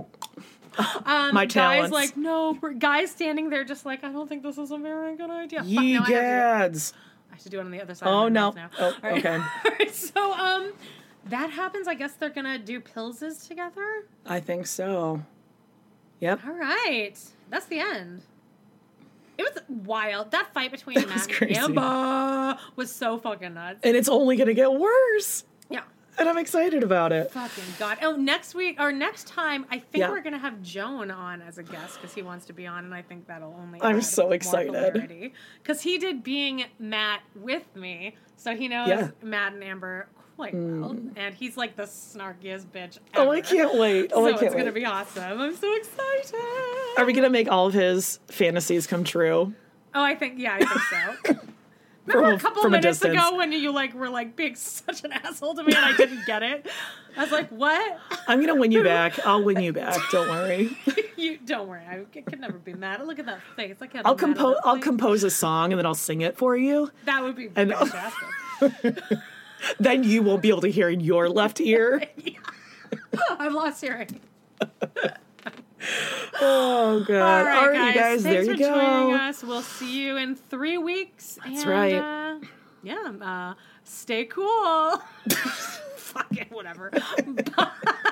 Um, My Guy's talents. like, no. Guy's standing there just like, I don't think this is a very good idea. Fuck, Ye no, I have to- gads. I have to do it on the other side. Oh, of my no. mouth now. Oh, All right. okay. All right, so um, that happens. I guess they're gonna do Pillses together. I think so. Yep. All right, that's the end. It was wild. That fight between Matt and crazy. Amber was so fucking nuts. And it's only going to get worse. Yeah. And I'm excited about it. Fucking God. Oh, next week or next time, I think Yeah. we're going to have Joan on as a guest because he wants to be on, and I think that'll only I'm add so more excited. because he did Being Matt with me, so he knows Yeah. Matt and Amber quite well, and he's like the snarkiest bitch Oh, I ever. can't wait. Oh, so I can't it's going to wait. be awesome. I'm so excited. Are we going to make all of his fantasies come true? Oh, I think, yeah, I think so. From Remember a- a couple from a minutes distance. ago when you like were like being such an asshole to me and I didn't get it? I was like, what? I'm going to win you back. I'll win you back. Don't worry. you don't worry, I c- could never be mad. Look at that face. I can't. I'll be mad at compose. that I'll face. compose a song and then I'll sing it for you. That would be And- fantastic. Then you won't be able to hear in your left ear. I've lost hearing. Oh god! All right, All right, guys. you guys. There Thanks you for go. joining us. We'll see you in three weeks. That's and, right. Uh, yeah. Uh, stay cool. Fucking whatever. Bye.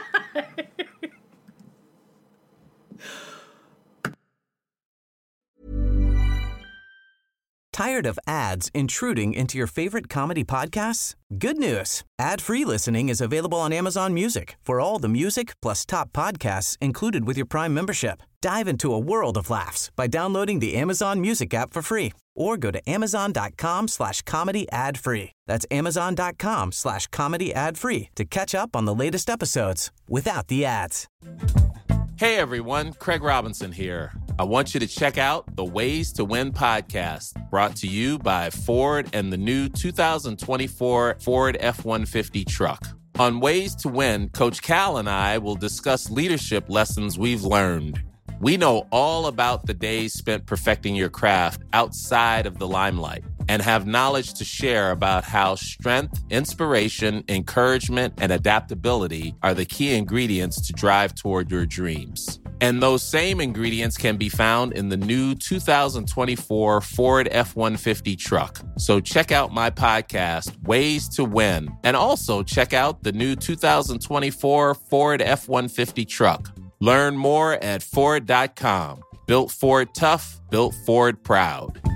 Tired of ads intruding into your favorite comedy podcasts? Good news. Ad-free listening is available on Amazon Music for all the music plus top podcasts included with your Prime membership. Dive into a world of laughs by downloading the Amazon Music app for free or go to amazon.com slash comedy ad free. That's amazon.com slash comedy ad free to catch up on the latest episodes without the ads. Hey everyone, Craig Robinson here. I want you to check out the Ways to Win podcast, brought to you by Ford and the new two thousand twenty-four Ford F one fifty truck. On Ways to Win, Coach Cal and I will discuss leadership lessons we've learned. We know all about the days spent perfecting your craft outside of the limelight and have knowledge to share about how strength, inspiration, encouragement, and adaptability are the key ingredients to drive toward your dreams. And those same ingredients can be found in the new two thousand twenty-four Ford F one fifty truck. So check out my podcast, Ways to Win, and also check out the new two thousand twenty-four Ford F one fifty truck. Learn more at Ford dot com. Built Ford tough, built Ford proud.